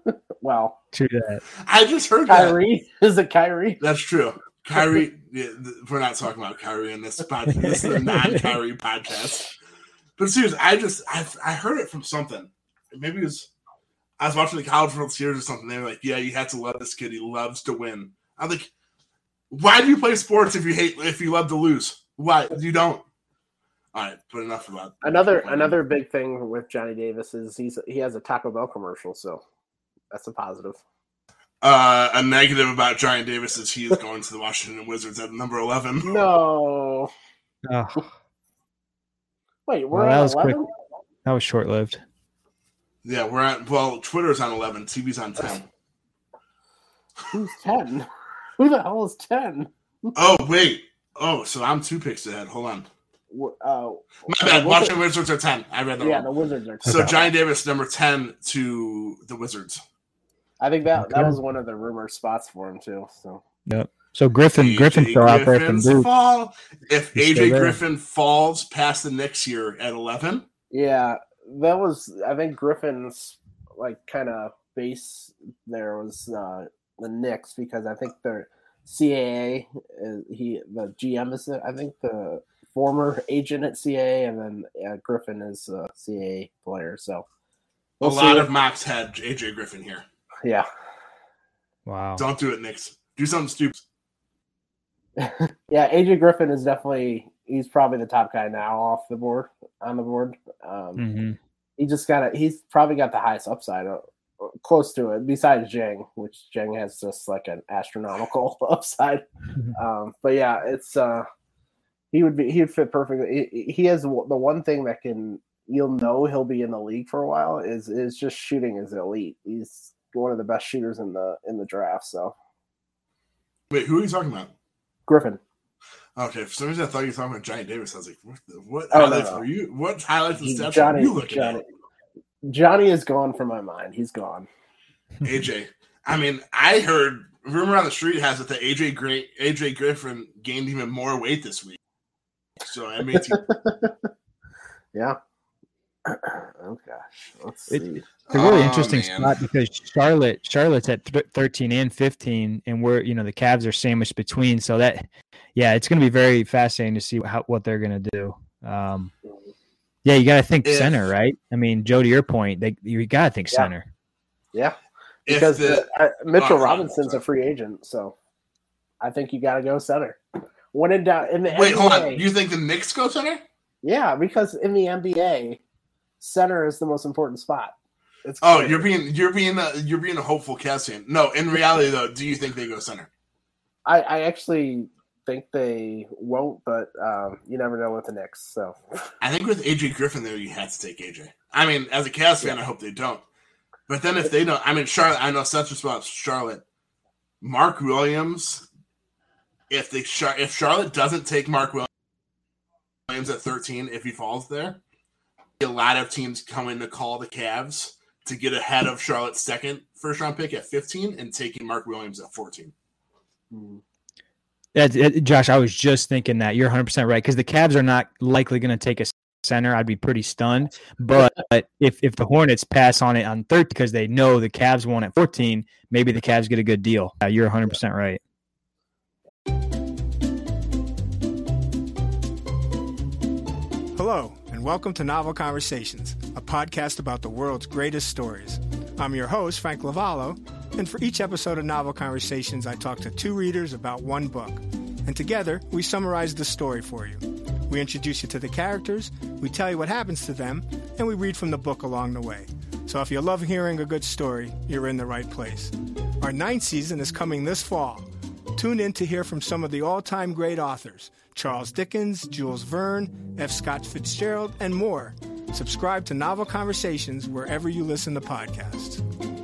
well, True that. I just heard Kyrie. That. Is it Kyrie? That's true. Kyrie, yeah, we're not talking about Kyrie in this podcast. This is a non-Kyrie podcast. But seriously, I just I I heard it from something. Maybe it was I was watching the College World Series or something. They were like, "Yeah, you have to love this kid. He loves to win." I'm like, "Why do you play sports if you hate if you love to lose? Why you don't?" All right, but enough about another another big thing with Johnny Davis is he's he has a Taco Bell commercial, so that's a positive. Uh, a negative about Johnny Davis is he is going to the Washington Wizards at number eleven. No. Oh. Wait, we're well, that at was eleven? quick. That was short lived. Yeah, we're at well, Twitter's on eleven, T V's on ten. Who's ten? Who the hell is ten? Oh wait. Oh, so I'm two picks ahead. Hold on. Uh, My bad. Washington Wizards are ten. I read that Yeah, wrong. the Wizards are ten. So Johnny Davis, number ten to the Wizards. I think that Okay. that was one of the rumored spots for him too. So Yep. So Griffin, A J Griffin's still out there from Griffin's Duke. fall. If He's A J still there. Griffin falls past the Knicks here at eleven, yeah, that was I think Griffin's like kind of base there was uh, the Knicks because I think their C A A is, he the G M is I think the former agent at C A A and then uh, Griffin is a C A A player. So we'll a lot see. of mocks had A J Griffin here. yeah. Wow. Don't do it, Knicks. Do something stupid. Yeah, A J Griffin is definitely he's probably the top guy now off the board on the board. Um, Mm-hmm. He just got he's probably got the highest upside, uh, close to it. Besides Jang, which Jang has just like an astronomical upside. Um, but yeah, it's uh, he would be he would fit perfectly. He, he has the one thing that can you'll know he'll be in the league for a while is is just shooting is elite. He's one of the best shooters in the in the draft. So Wait, who are you talking about? Griffin. Okay, for some reason I thought you were talking about Johnny Davis. I was like, what? The, what Oh, no, highlights no. were you? What highlights and stats Johnny, were you looking Johnny, at? Johnny is gone from my mind. He's gone. A J. I mean, I heard rumor on the street has it that A J Gray, A J Griffin gained even more weight this week. So I mean, Yeah. Oh gosh, let's It- see. It's a really Oh, interesting man. spot because Charlotte, Charlotte's at th- thirteen and fifteen, and we're you know the Cavs are sandwiched between. So that, yeah, it's going to be very fascinating to see how, what they're going to do. Um, yeah, you got to think If- center, right? I mean, Joe, to your point, they, you got to think Yeah. center. Yeah, If because the- uh, Mitchell oh, Robinson's sorry. a free agent, so I think you got to go center. When in doubt, in the wait, N B A, hold on. You think the Knicks go center? yeah, because in the N B A, center is the most important spot. It's Oh, clear. you're being you're being a, you're being a hopeful Cavs fan. No, in reality though, do you think they go center? I, I actually think they won't, but um, you never know with the Knicks. So I think with A J Griffin there, you have to take A J. I mean, as a Cavs fan, I hope they don't. But then if they don't, I mean, Charlotte. I know Seth's response. Charlotte, Mark Williams. If they if Charlotte doesn't take Mark Williams at thirteen, if he falls there, a lot of teams coming to call the Cavs to get ahead of Charlotte's second first round pick at fifteen and taking Mark Williams at fourteen. Yeah, it- Josh, I was just thinking that you're one hundred percent right because the Cavs are not likely going to take a center. I'd be pretty stunned. But if if the Hornets pass on it on thirteen because they know the Cavs won at fourteen, maybe the Cavs get a good deal. Yeah, you're one hundred percent right. Hello, and welcome to Novel Conversations, a podcast about the world's greatest stories. I'm your host, Frank Lavallo, and for each episode of Novel Conversations, I talk to two readers about one book. And together, we summarize the story for you. We introduce you to the characters, we tell you what happens to them, and we read from the book along the way. So if you love hearing a good story, you're in the right place. Our ninth season is coming this fall. Tune in to hear from some of the all-time great authors, Charles Dickens, Jules Verne, F. Scott Fitzgerald, and more. Subscribe to Novel Conversations wherever you listen to podcasts.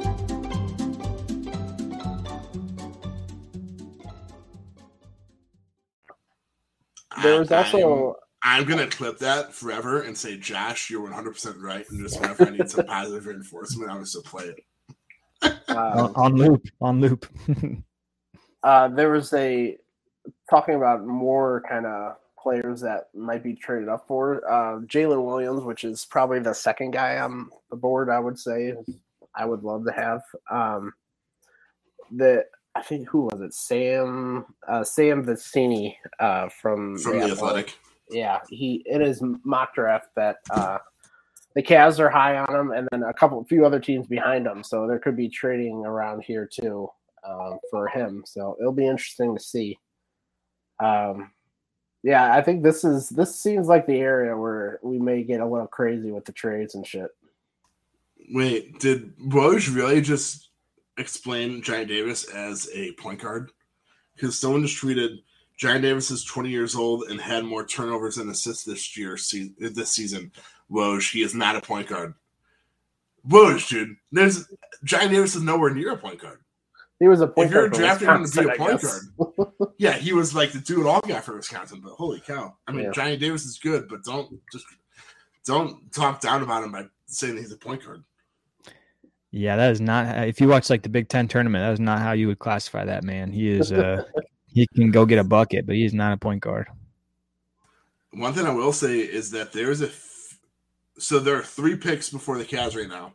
there was I- also I'm gonna clip that forever and say, Josh, you're one hundred percent right. And just whenever I need some positive reinforcement, I'm gonna still play it. On, um, on loop, on loop. uh, there was a talking about more kind of players that might be traded up for. Uh, Jalen Williams, which is probably the second guy on the board, I would say. I would love to have. Um, the I think who was it? Sam uh, Sam Vecini uh, from From the Athletic. Yeah, he in his mock draft that uh, the Cavs are high on him, and then a couple, few other teams behind him. So there could be trading around here too um, for him. So it'll be interesting to see. Um, yeah, I think this is this seems like the area where we may get a little crazy with the trades and shit. Wait, did Woj really just explain Giant Davis as a point guard? Because someone just tweeted, Giant Davis is twenty years old and had more turnovers than assists this year, se- this season. Woj, he is not a point guard. Woj, dude, there's Giant Davis is nowhere near a point guard. He was a point if you're guard. drafting him to be a point guard, yeah, he was like the do-it-all guy for Wisconsin. But holy cow! I mean, yeah. Giant Davis is good, but don't just don't talk down about him by saying that he's a point guard. Yeah, that is not. If you watch like the Big Ten tournament, that is not how you would classify that man. He is. Uh, he can go get a bucket, but he's not a point guard. One thing I will say is that there's a. F- so there are three picks before the Cavs right now.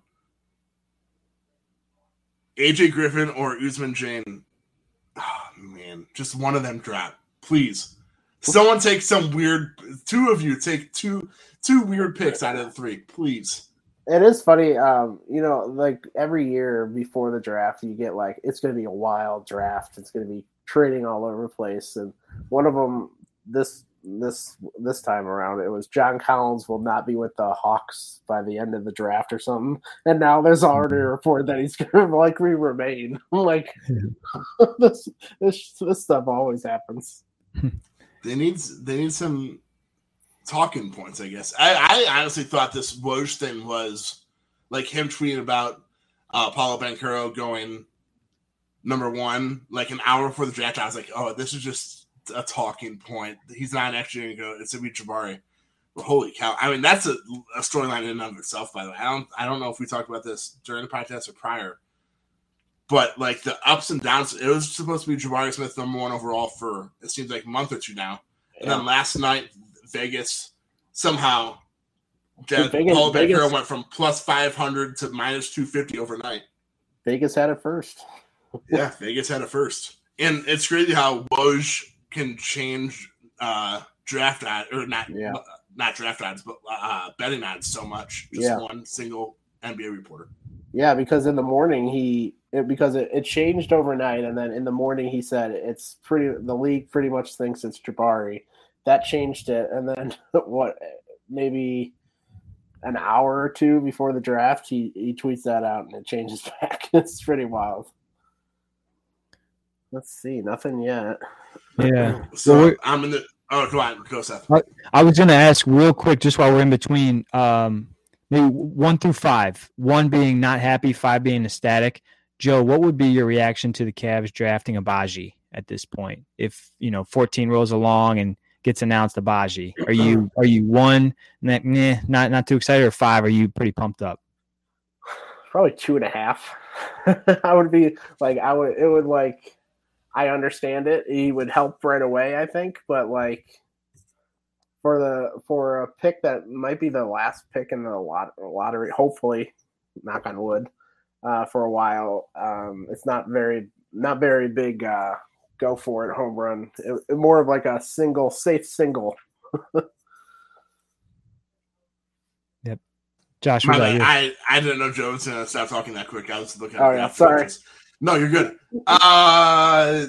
A J Griffin or Ousmane Dieng. Oh, man, just one of them drop, please. Someone take some weird. Two of you take two two weird picks out of the three, please. It is funny, um, you know, like every year before the draft, you get like, it's going to be a wild draft. It's going to be trading all over the place. And one of them this this this time around, it was John Collins will not be with the Hawks by the end of the draft or something. And now there's already a report that he's going to likely remain. Like, this, this this stuff always happens. They need, they need some talking points, I guess. I, I honestly thought this Woj thing was like him tweeting about uh, Paulo Banchero going number one, like an hour before the draft. I was like, oh, this is just a talking point. He's not actually going to go. It's going to be Jabari. But holy cow. I mean, that's a, a storyline in and of itself, by the way. I don't, I don't know if we talked about this during the podcast or prior, but like the ups and downs, it was supposed to be Jabari Smith number one overall for, it seems like a month or two now. And yeah. then last night, Vegas somehow that Vegas, Paulo Vegas, Banchero went from plus five hundred to minus two fifty overnight. Vegas had it first. Yeah, Vegas had it first. And it's crazy how Woj can change uh, draft odds, or not yeah. not draft odds, but uh, betting odds so much. Just yeah. one single N B A reporter. Yeah, because in the morning he it, because it, it changed overnight, and then in the morning he said it's pretty. The league pretty much thinks it's Jabari. That changed it, and then what? Maybe an hour or two before the draft, he, he tweets that out, and it changes back. It's pretty wild. Let's see, nothing yet. Yeah. So well, I'm in the. Oh, go on, go Seth. I, I was going to ask real quick, just while we're in between, um, maybe one through five. One being not happy, five being ecstatic. Joe, what would be your reaction to the Cavs drafting Agbaji at this point? If you know, fourteen rolls along and gets announced Agbaji, are you are you one nah, not not too excited, or five? Are you pretty pumped up? Probably two and a half. I would be like I would it would like I understand it. He would help right away, I think, but like for the for a pick that might be the last pick in the lot, lottery, hopefully, knock on wood, uh, for a while. Um, it's not very not very big. Uh, Go for it, home run. It, it, more of like a single, safe single. Yep. Josh, My what about bad. you? I, I didn't know Joe was going to stop talking that quick. I was looking at Oh, yeah, sorry. Pictures. No, you're good. Uh,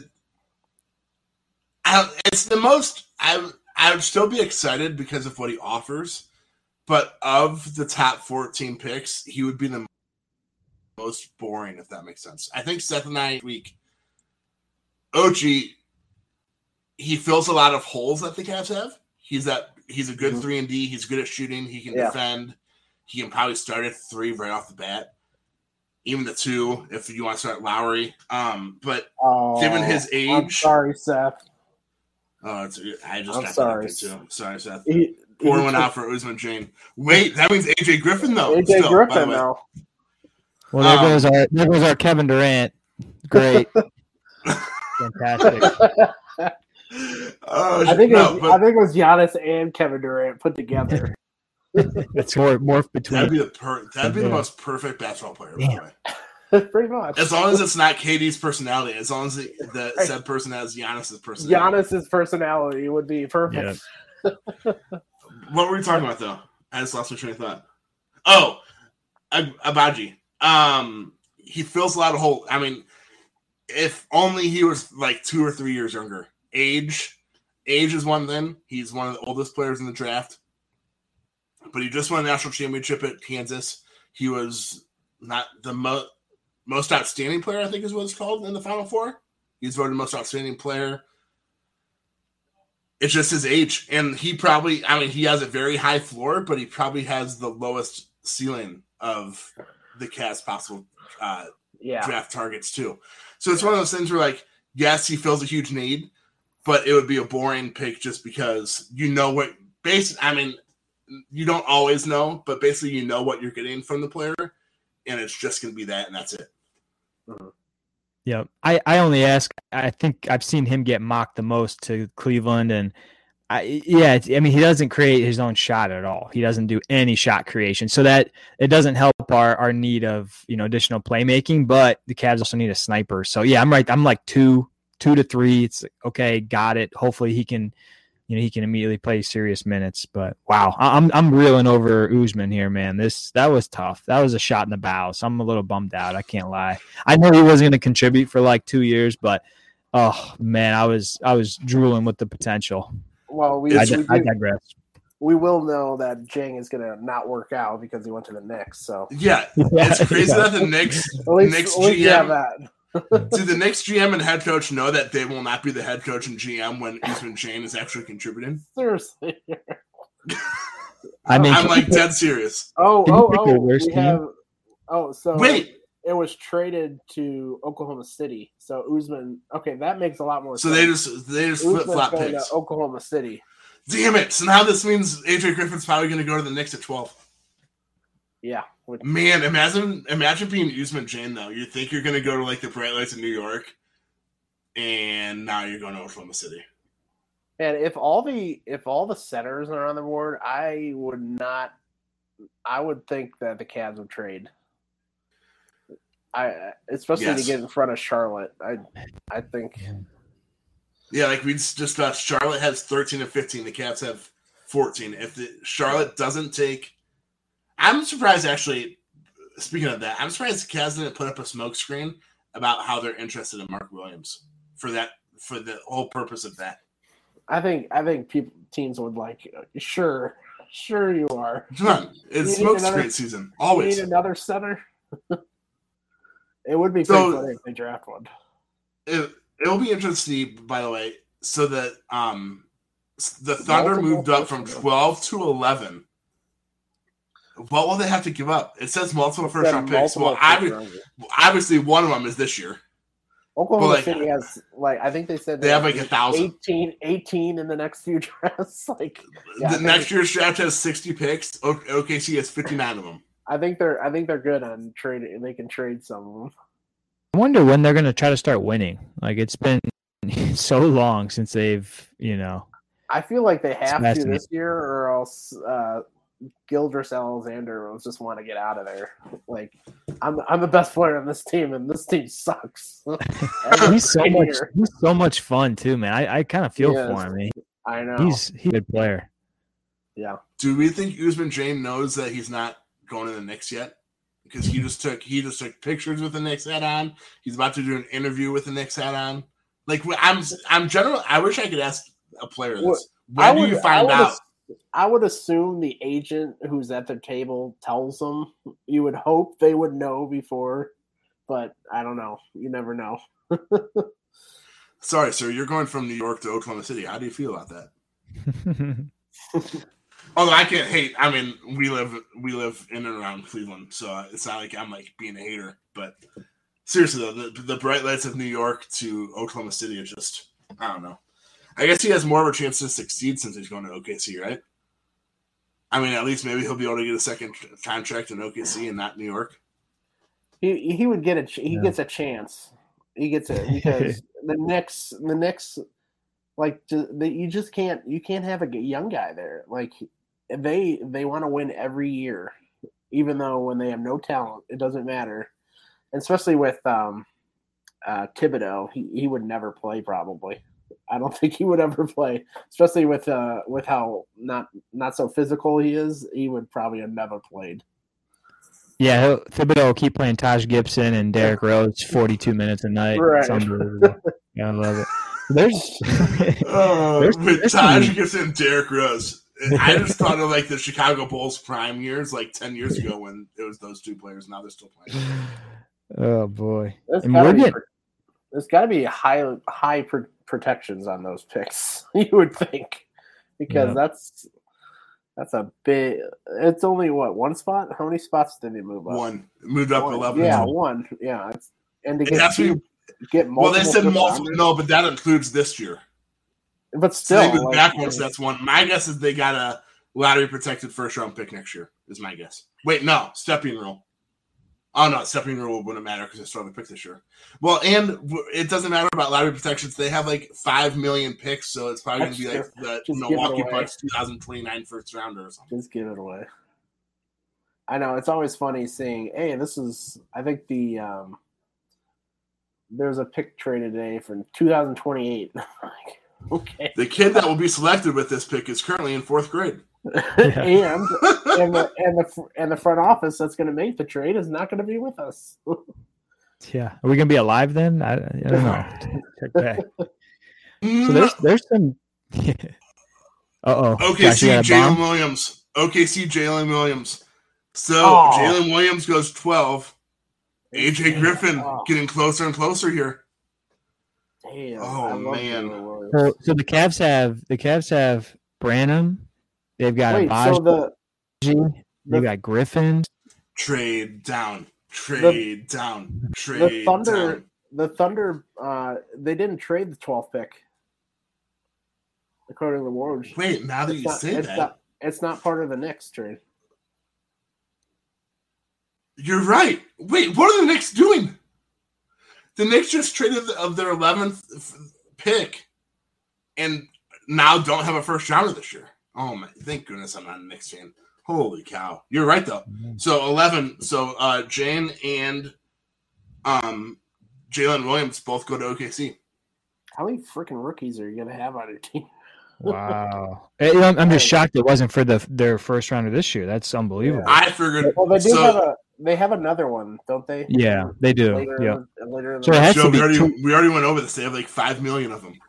I, it's the most, I, I would still be excited because of what he offers, but of the top fourteen picks, he would be the most boring, if that makes sense. I think Seth and I week Ochi, he fills a lot of holes that the Cavs have. He's that he's a good mm-hmm. three and D. He's good at shooting. He can yeah. defend. He can probably start at three right off the bat, even the two if you want to start Lowry. Um, but oh, given his age, I'm sorry, Seth. Oh, it's, I just I'm got sorry. that too. Sorry, Seth. He, Pour one out for Ousmane Dieng. Wait, that means A J Griffin though. A J still, Griffin though. Well, there um, goes our there goes our Kevin Durant. Great. Fantastic. oh, I think no, it was, but, I think it was Giannis and Kevin Durant put together. It's more morph between. That'd be the per- that'd be Yeah. the most perfect basketball player, by Damn. the way. Pretty much. As long as it's not K D's personality, as long as the, the Hey. said person has Giannis's personality. Giannis's personality would be perfect. What were we talking about though? I just lost my train of thought. Oh, Ab- Abaji. Um, he fills a lot of holes. I mean, if only he was like two or three years younger. Age, age is one thing. He's one of the oldest players in the draft, but he just won a national championship at Kansas. He was not the mo- most outstanding player, I think is what it's called, in the Final Four. He's voted most outstanding player. It's just his age, and he probably, I mean, he has a very high floor, but he probably has the lowest ceiling of the Cavs' possible uh, Yeah. draft targets too. So it's one of those things where, like, yes, he fills a huge need, but it would be a boring pick just because you know what. Base, I mean, you don't always know, but basically you know what you're getting from the player, and it's just going to be that, and that's it. Mhm. Yeah, I, I only ask. I think I've seen him get mocked the most to Cleveland, and I yeah, it's, I mean he doesn't create his own shot at all. He doesn't do any shot creation, so that it doesn't help our, our need of you know additional playmaking. But the Cavs also need a sniper. So yeah, I'm right. I'm like two two to three. It's okay, got it. Hopefully he can. You know, he can immediately play serious minutes, but wow, I'm I'm reeling over Usman here, man. This that was tough. That was a shot in the bow, so I'm a little bummed out. I can't lie. I know he wasn't going to contribute for like two years, but oh man, I was I was drooling with the potential. Well, we, I, we, di- I do- digress. we will know that Jang is going to not work out because he went to the Knicks. So Yeah, Yeah, it's crazy yeah. that the Knicks, at least, Knicks at least you have G M, that. do the Knicks G M and head coach know that they will not be the head coach and G M when Usman Shane is actually contributing? Seriously. I mean, I'm like dead serious. Oh, Can you oh, pick oh. your worst We team? have. Oh, so Wait, it was traded to Oklahoma City. So Usman. Okay, that makes a lot more so sense. they just they just flip Usman's flop going picks. to Oklahoma City. Damn it! So now this means A J Griffin's probably going to go to the Knicks at twelve. Yeah. Which, Man, imagine imagine being Usman Jane though. You think you're going to go to like the Bright Lights in New York, and now you're going to Oklahoma City. and if all the if all the centers are on the board, I would not. I would think that the Cavs would trade. I especially Yes. to get in front of Charlotte. I I think. Yeah, like we just uh, Charlotte has thirteen and fifteen. The Cavs have fourteen. If the Charlotte doesn't take, I'm surprised actually. Speaking of that, I'm surprised the Cavs didn't put up a smoke screen about how they're interested in Mark Williams for that for the whole purpose of that. I think I think people teams would like. Sure, sure you are. Come on, it's You need smoke another- screen season You always. need another center. It would be So- pretty funny if they draft one. It it'll be interesting, by the way. So that um, the Thunder Multiple moved up from first round. twelve to eleven. What will they have to give up? It says multiple first round picks. Multiple Well, first obvi- rounders. obviously, one of them is this year. Oklahoma But, like, City has like I think they said They have like a thousand. eighteen, eighteen in the next few drafts. Like yeah, I the think- next year's draft has sixty picks. O- O K C has fifty-nine of them. I think they're I think they're good on trading. They can trade some of them. I wonder when they're going to try to start winning. Like it's been so long since they've you know. I feel like they have to fascinating. this year, or else uh, Gildress Alexander will just want to get out of there. Like I'm I'm the best player on this team, and this team sucks. He's so Every much. year. He's so much fun too, man. I, I kind of feel He is. for him. He, I know. he's he's a good player. yeah. Do we think Usman Jane knows that he's not going to the Knicks yet? Because he just took he just took pictures with the Knicks hat on. He's about to do an interview with the Knicks hat on. Like I'm I'm general. I wish I could ask a player this. Well, When I do would- you I find would out? ass- I would assume the agent who's at their table tells them. You would hope they would know before, but I don't know. You never know. Sorry, sir. You're going from New York to Oklahoma City. How do you feel about that? Although I can't hate. I mean, we live we live in and around Cleveland, so it's not like I'm like being a hater. But seriously though, the, the bright lights of New York to Oklahoma City are just I don't know. I guess he has more of a chance to succeed since he's going to O K C, right? I mean, at least maybe he'll be able to get a second contract in O K C and not New York. He he would get a ch- he Yeah. gets a chance. He gets it because the Knicks the Knicks like ju- the, you just can't you can't have a g- young guy there. Like they they want to win every year, even though when they have no talent, it doesn't matter. And especially with um, uh, Thibodeau, he, he would never play probably. I don't think he would ever play, especially with uh, with how not not so physical he is. He would probably have never played. Yeah, he'll, Thibodeau will keep playing Taj Gibson and Derrick Rose forty-two minutes a night. Right. It's unbelievable. Yeah, I love it. There's, uh, there's, with there's Taj some- Gibson and Derrick Rose. I just thought of like the Chicago Bulls prime years, like ten years ago when it was those two players. Now they're still playing. Oh boy, There's and gotta we're be, getting, there's got to be high high pr- protections on those picks. You would think, because Yeah. that's that's a big. It's only what one spot. How many spots did they move up? One moved up One. eleven. Yeah, one. Yeah, it's, and to It get has to two, be, get multiple. well, they said first multiple. rounders. No, but that includes this year. But So they still, moved like, backwards. That's one. My guess is they got a lottery protected first round pick next year. Is my guess. Wait, no, stepping rule. Oh no, stepping rule wouldn't matter because they still have a pick this year. Well, and w- it doesn't matter about lottery protections. They have like five million picks, so it's probably going to be like the Just give it Milwaukee away. Bucks twenty twenty-nine first rounder or something. just give it away. I know it's always funny seeing. Hey, this is. I think the um, there's a pick traded today for two thousand twenty-eight. Okay. The kid that will be selected with this pick is currently in fourth grade. and and the and the and the front office that's going to make the trade is not going to be with us. yeah. Are we gonna be alive then? I, I don't know. Check back. So there's there's some. Uh oh. O K C Jalen Williams. O K C Jalen Williams. So Oh. Jalen Williams goes twelve. A J Griffin Oh. getting closer and closer here. Damn, Oh, I love man. Jalen Williams. So, so the Cavs have the Cavs have Branham. They've got Wait, Abaji. so the They've the, got Griffin. Trade down. Trade down. Trade the Thunder down. the Thunder uh, they didn't trade the twelfth pick. According to the Woj. Wait, now that It's you not, say it's that, not it's not part of the Knicks trade. you're right. Wait, what are the Knicks doing? The Knicks just traded of their eleventh pick and now don't have a first rounder this year. Oh, my. Thank goodness I'm not a Knicks fan. Holy cow. You're right, though. So, eleven. So, uh, Jane and um, Jalen Williams both go to O K C. How many freaking rookies are you going to have on your team? Wow. Eh, I'm, I'm just shocked it wasn't for the their first rounder this year. That's unbelievable. I figured. Well, they do so, have a they have another one, don't they? Yeah, they do. Later, Yeah. later in the So it has so to we be already, two- we already went over this. They have like five million of them.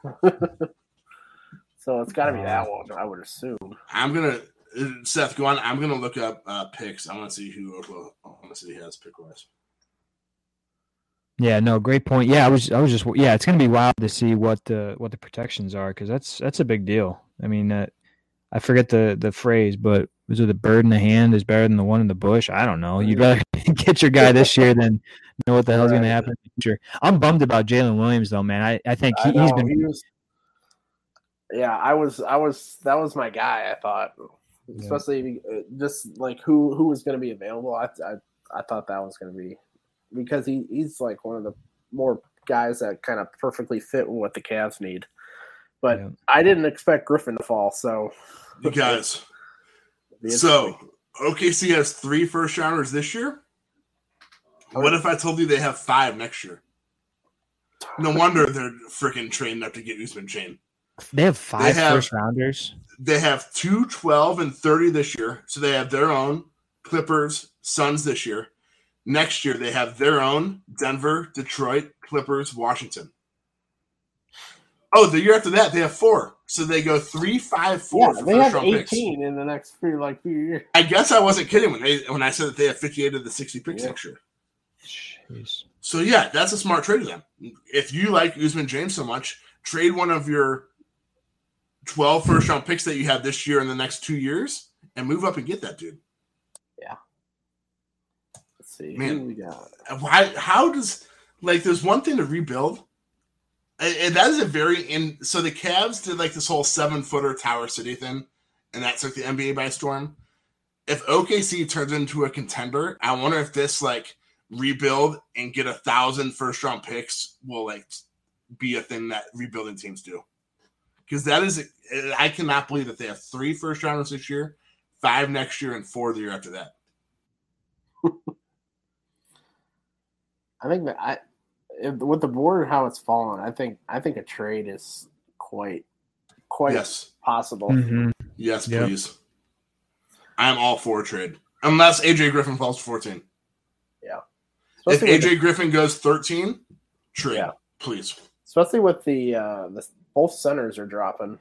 So it's got to be that one, I would assume. I'm going to, Seth, go on. I'm going to look up uh, picks. I want to see who Oklahoma City has pick wise. Yeah, no, great point. Yeah, I was, I was just, yeah, it's gonna be wild to see what the what the protections are because that's that's a big deal. I mean, uh, I forget the the phrase, but was it the bird in the hand is better than the one in the bush? I don't know. You'd rather get your guy this year than know what the hell's Right. gonna happen in the future. I'm bummed about Jalen Williams though, man. I, I think he, I know, he's been. he was, yeah, I was, I was, that was my guy. I thought, Yeah. especially uh, just like who who was going to be available. I, I I thought that was going to be because he he's like one of the more guys that kind of perfectly fit what the Cavs need. But Yeah. I didn't expect Griffin to fall. So You guys. Be So interesting. O K C has three first rounders this year. What if I told you they have five next year? No wonder they're freaking trained up to get Usman Chain. They have five have- first rounders. They have two, twelve, and thirty this year. So they have their own Clippers, Suns this year. Next year, they have their own Denver, Detroit, Clippers, Washington. Oh, the year after that, they have four. So they go three, five, four yeah, for they first have round picks. eighteen in the next few like few years. I guess I wasn't kidding when they when I said that they have fifty-eight of the sixty picks Yeah. next year. Jeez. So yeah, that's a smart trade of them. If you like Usman James so much, trade one of your twelve first round picks that you have this year in the next two years and move up and get that dude. Let's see. Man. Who we got? Why? How does like? There's one thing to rebuild, and, and that is a very in. So the Cavs did like this whole seven footer Tower City thing, and that took the N B A by storm. If O K C turns into a contender, I wonder if this like rebuild and get a thousand first round picks will like be a thing that rebuilding teams do. Because that is, I cannot believe that they have three first rounders this year, five next year, and four the year after that. I think that I, if, with the board how it's fallen, I think I think a trade is quite quite Yes. possible. Mm-hmm. Yes, Yep. please. I'm all for a trade. Unless A J Griffin falls to fourteen. Yeah. If Especially with A J Griffin goes thirteen, trade. Yeah. Please. Especially with the uh, the both centers are dropping,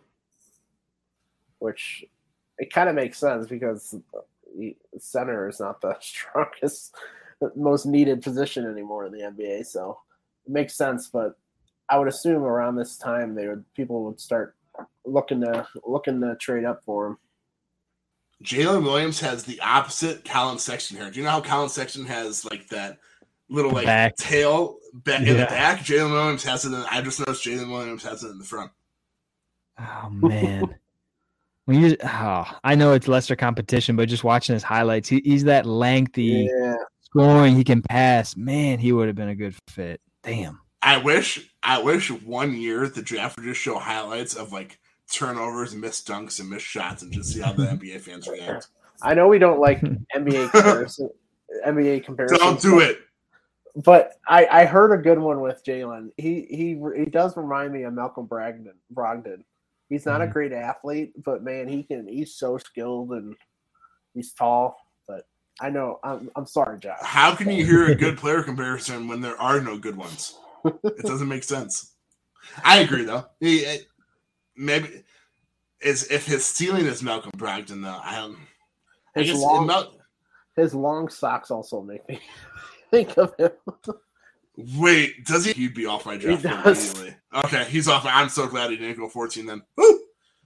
which it kind of makes sense because the center is not the strongest, most needed position anymore in the N B A. So it makes sense. But I would assume around this time they would people would start looking to looking to trade up for him. Jalen Williams has the opposite Colin Sexton hair. Do you know how Colin Sexton has like that little like Back. tail back in the Yeah. back? Jalen Williams has it in, I just noticed Jalen Williams has it in the front. Oh man. When you, oh, I know it's lesser competition, but just watching his highlights, he, he's that lengthy, Yeah, scoring. He can pass. Man, he would have been a good fit. Damn. I wish I wish one year the draft would just show highlights of like turnovers, missed dunks, and missed shots, and just see how the N B A fans react. I know we don't like N B A comparison, N B A comparison. Don't do it. But I, I heard a good one with Jalen. He he he does remind me of Malcolm Brogdon. Brogdon. He's not a Mhm. great athlete, but man, he can. He's so skilled and he's tall. But I know I'm I'm sorry, Josh. How can you hear a good player comparison when there are no good ones? It doesn't make sense. I agree, though. He, it, maybe is if his ceiling is Malcolm Brogdon, though. I don't. I His guess long, Mel- his long socks also make me think of him. Wait, does he? He'd be off my draft He board does. immediately. Okay, he's off. I'm so glad he didn't go fourteen then. Woo!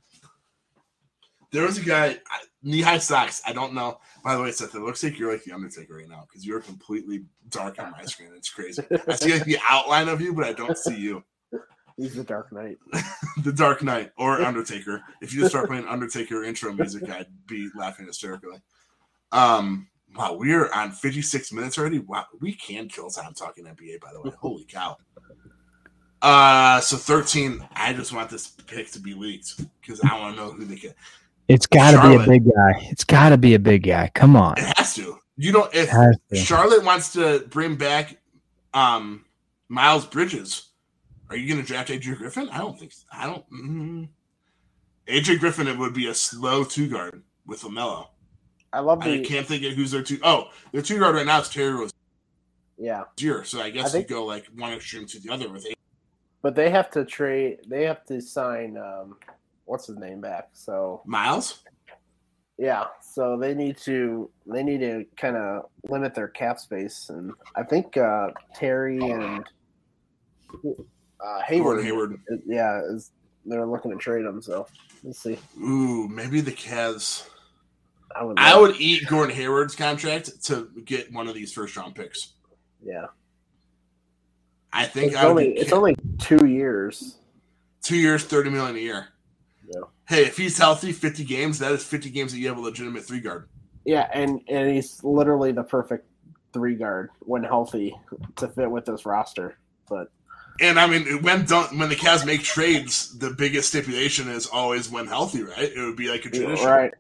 There was a guy, knee high socks. I don't know. By the way, Seth, it looks like you're like the Undertaker right now because you're completely dark on my screen. It's crazy. I see like the outline of you, but I don't see you. He's the Dark Knight. The Dark Knight or Undertaker. If you just start playing Undertaker intro music, I'd be laughing hysterically. Um, wow, we're on fifty-six minutes already. Wow, we can kill time talking N B A, by the way. Holy cow. Uh, so thirteen, I just want this pick to be leaked because I want to know who they get. It's got to be a Charlotte. big guy. It's got to be a big guy. Come on. It has to. You know, if Has to. Charlotte wants to bring back um, Miles Bridges, are you going to draft A J Griffin? I don't think so. I don't. Mm, A J Griffin, it would be a slow two guard with LaMelo. I love I the can't think of who's their two. Oh, their two guard right now is Terry yeah, Rozier. So I guess I think- you go like one extreme to the other with A J. but they have to trade. They have to sign. Um, what's his name back? So Miles. yeah, so they need to they need to kind of limit their cap space, and I think uh, Terry and uh, Hayward, Gordon Hayward. yeah, is they're looking to trade him. So let's see. Ooh, maybe the Cavs. I would, I love- would eat Gordon Hayward's contract to get one of these first round picks. yeah. I think It's I would only get it's only two years. two years, thirty million a year. Yeah. Hey, if he's healthy, fifty games, that is fifty games that you have a legitimate three guard. Yeah, and and he's literally the perfect three guard when healthy to fit with this roster. But And I mean, when don't when the Cavs make trades, the biggest stipulation is always when healthy, right? It would be like a tradition. right,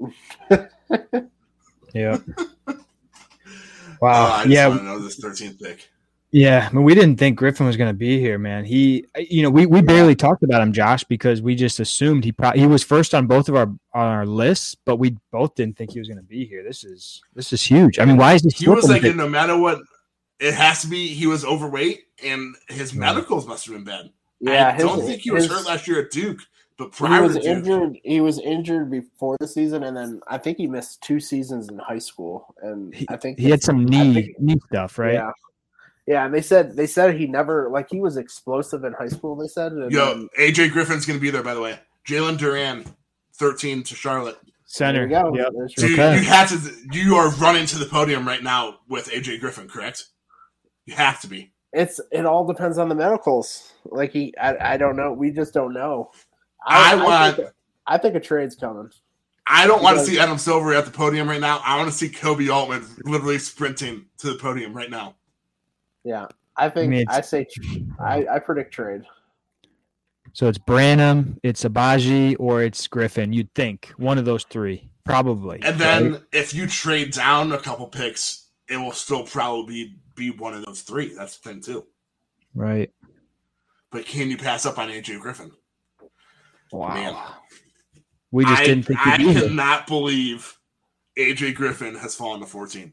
Yeah. Uh, Wow. I just yeah. want to know this thirteenth pick. Yeah, I mean, we didn't think Griffin was going to be here, man. He, you know, we, we barely talked about him, Josh, because we just assumed he probably he was first on both of our on our lists, but we both didn't think he was going to be here. This is this is huge. I mean, why is he? He was slipping like, a bit? no matter what, it has to be. He was overweight, and his Yeah. medicals must have been bad. yeah. I his- don't think he was his- hurt last year at Duke, but He prior was to Duke, injured. He was injured before the season, and then I think he missed two seasons in high school. And He, I think he had some knee think- knee stuff, right? Yeah, yeah. And they said they said he never like he was explosive in high school. They said, and yo, then, A J Griffin's going to be there. By the way, Jalen Duran, thirteen to Charlotte. Center. there you go. Yep. There's So your- you, Okay. you have to. You are running to the podium right now with A J Griffin, correct? You have to be. It's it all depends on the medicals. Like he, I, I don't know. We just don't know. I want- think, I think a trade's coming. I don't want to Because- see Adam Silver at the podium right now. I want to see Kobe Altman literally sprinting to the podium right now. Yeah, I think I mean, I it's- say I, I predict trade. So it's Branham, it's Abaji, or it's Griffin. You'd think one of those three. Probably. And then right? if you trade down a couple picks, it will still probably be one of those three. That's the thing, too. Right. But can you pass up on A J Griffin? Wow. Man. We just I, didn't think I he'd be cannot believe A J Griffin has fallen to fourteen.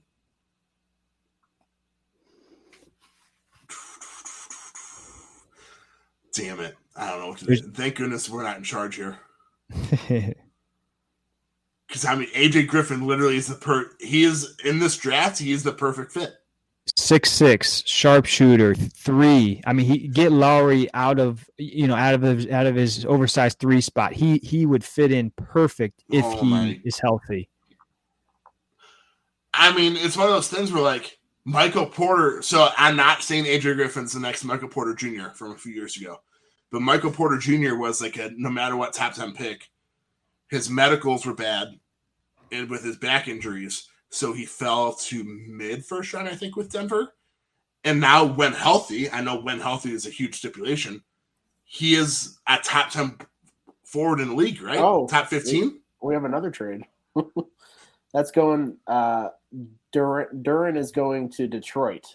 Damn it. I don't know what to do. Thank goodness we're not in charge here. Because, I mean, A J Griffin literally is the per... He is, in this draft, he is the perfect fit. Six six, sharpshooter, three. I mean, he get Lowry out of you know out of his out of his oversized three spot. He he would fit in perfect if Oh, he my. is healthy. I mean, it's one of those things where, like, Michael Porter... So, I'm not saying A J Griffin's the next Michael Porter Junior from a few years ago. But Michael Porter Junior was, like, a no matter what top ten pick. His medicals were bad and with his back injuries. So he fell to mid first round, I think, with Denver. And now, when healthy, I know when healthy is a huge stipulation. He is a top ten forward in the league, right? Oh, top fifteen. We have another trade. That's going. Uh, Duran, Duran is going to Detroit.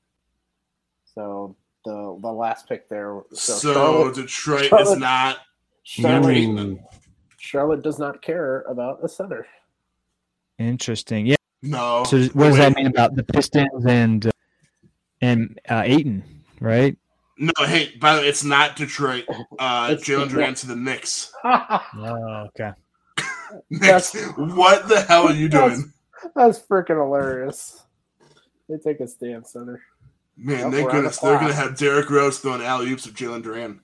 So the the last pick there. So, so Charlotte, Detroit Charlotte, is not. Charlotte, Charlotte does not care about a center. Interesting. Yeah. No. So what does that mean about the Pistons and uh, and uh, Ayton, right? No, hey, by the way, it's not Detroit. Uh, Jalen Duran to the Knicks. Oh, okay. Knicks. What the hell are you doing? That's, that's freaking hilarious. They take a stand center. Man, Nope, thank goodness they're going to have Derrick Rose throwing alley oops of Jalen Duran.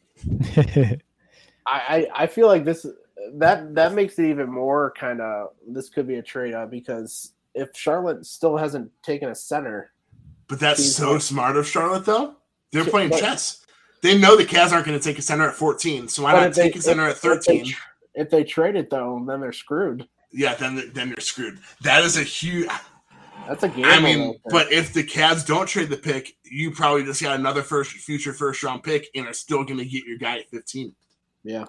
I, I I feel like this that that makes it even more kind of this could be a trade up because if Charlotte still hasn't taken a center, but that's so like, smart of Charlotte though. They're playing but, chess. They know the Cavs aren't going to take a center at fourteen, so why not take they, a center if, at thirteen? If they, if they trade it though, then they're screwed. Yeah, then then they're screwed. That is a huge. That's a gamble. I mean, but if the Cavs don't trade the pick, you probably just got another first future first round pick and are still going to get your guy at fifteen. Yeah.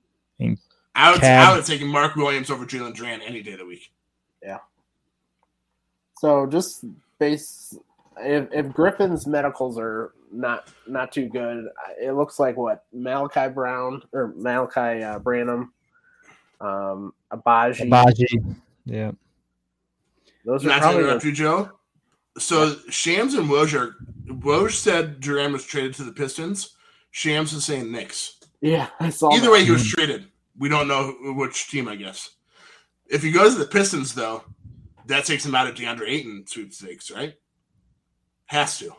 I would, I would have taken Mark Williams over Jalen Duran any day of the week. Yeah. So just base if, if Griffin's medicals are not not too good, it looks like what Malachi Brown or Malachi uh, Branham, um, Abaji. Abaji. Yeah. Those are not probably to interrupt you, Joe. So yeah. Shams and Woj are Woj said Duran was traded to the Pistons. Shams is saying Knicks. Yeah, I saw. Either that. way, he was traded. We don't know which team, I guess. If he goes to the Pistons, though, that takes him out of DeAndre Ayton sweepstakes, right? Has to.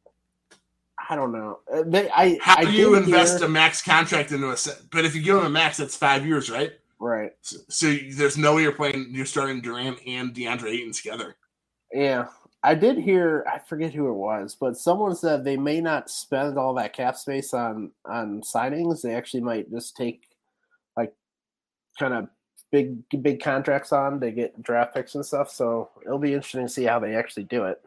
I don't know. They, I, How I do you invest hear... a max contract into a set? But if you give him a max, that's five years, right? Right. So, so there's no way you're playing. You're starting Durant and DeAndre Ayton together. Yeah, I did hear. I forget who it was, but someone said they may not spend all that cap space on on signings. They actually might just take like kind of big big contracts on to get draft picks and stuff. So it'll be interesting to see how they actually do it.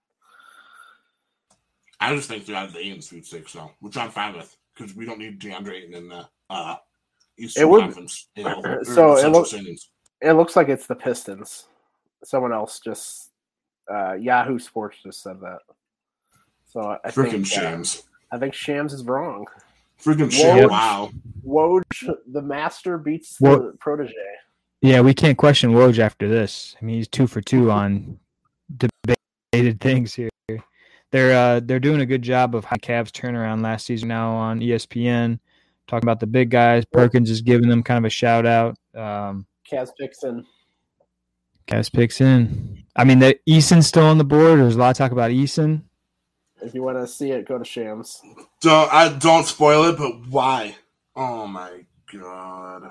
I just think they're out of the Ayton sweepstakes now, which I'm fine with because we don't need DeAndre Ayton in the uh, Eastern would, Conference. You know, so it looks it looks like it's the Pistons. Someone else just uh, Yahoo Sports just said that. So I freaking think, Shams. Uh, I think Shams is wrong. Freaking Shams! Wow. Woj, the master beats the Woj. protege. Yeah, we can't question Woj after this. I mean, he's two for two on debated things here. They're uh, they're doing a good job of how Cavs turnaround last season now on E S P N, talking about the big guys. Perkins is giving them kind of a shout out. Um, Cavs picks in. Cavs picks in. I mean, the Eason's still on the board. There's a lot of talk about Eason. If you want to see it, go to Shams. Don't I don't spoil it, but why? Oh my god!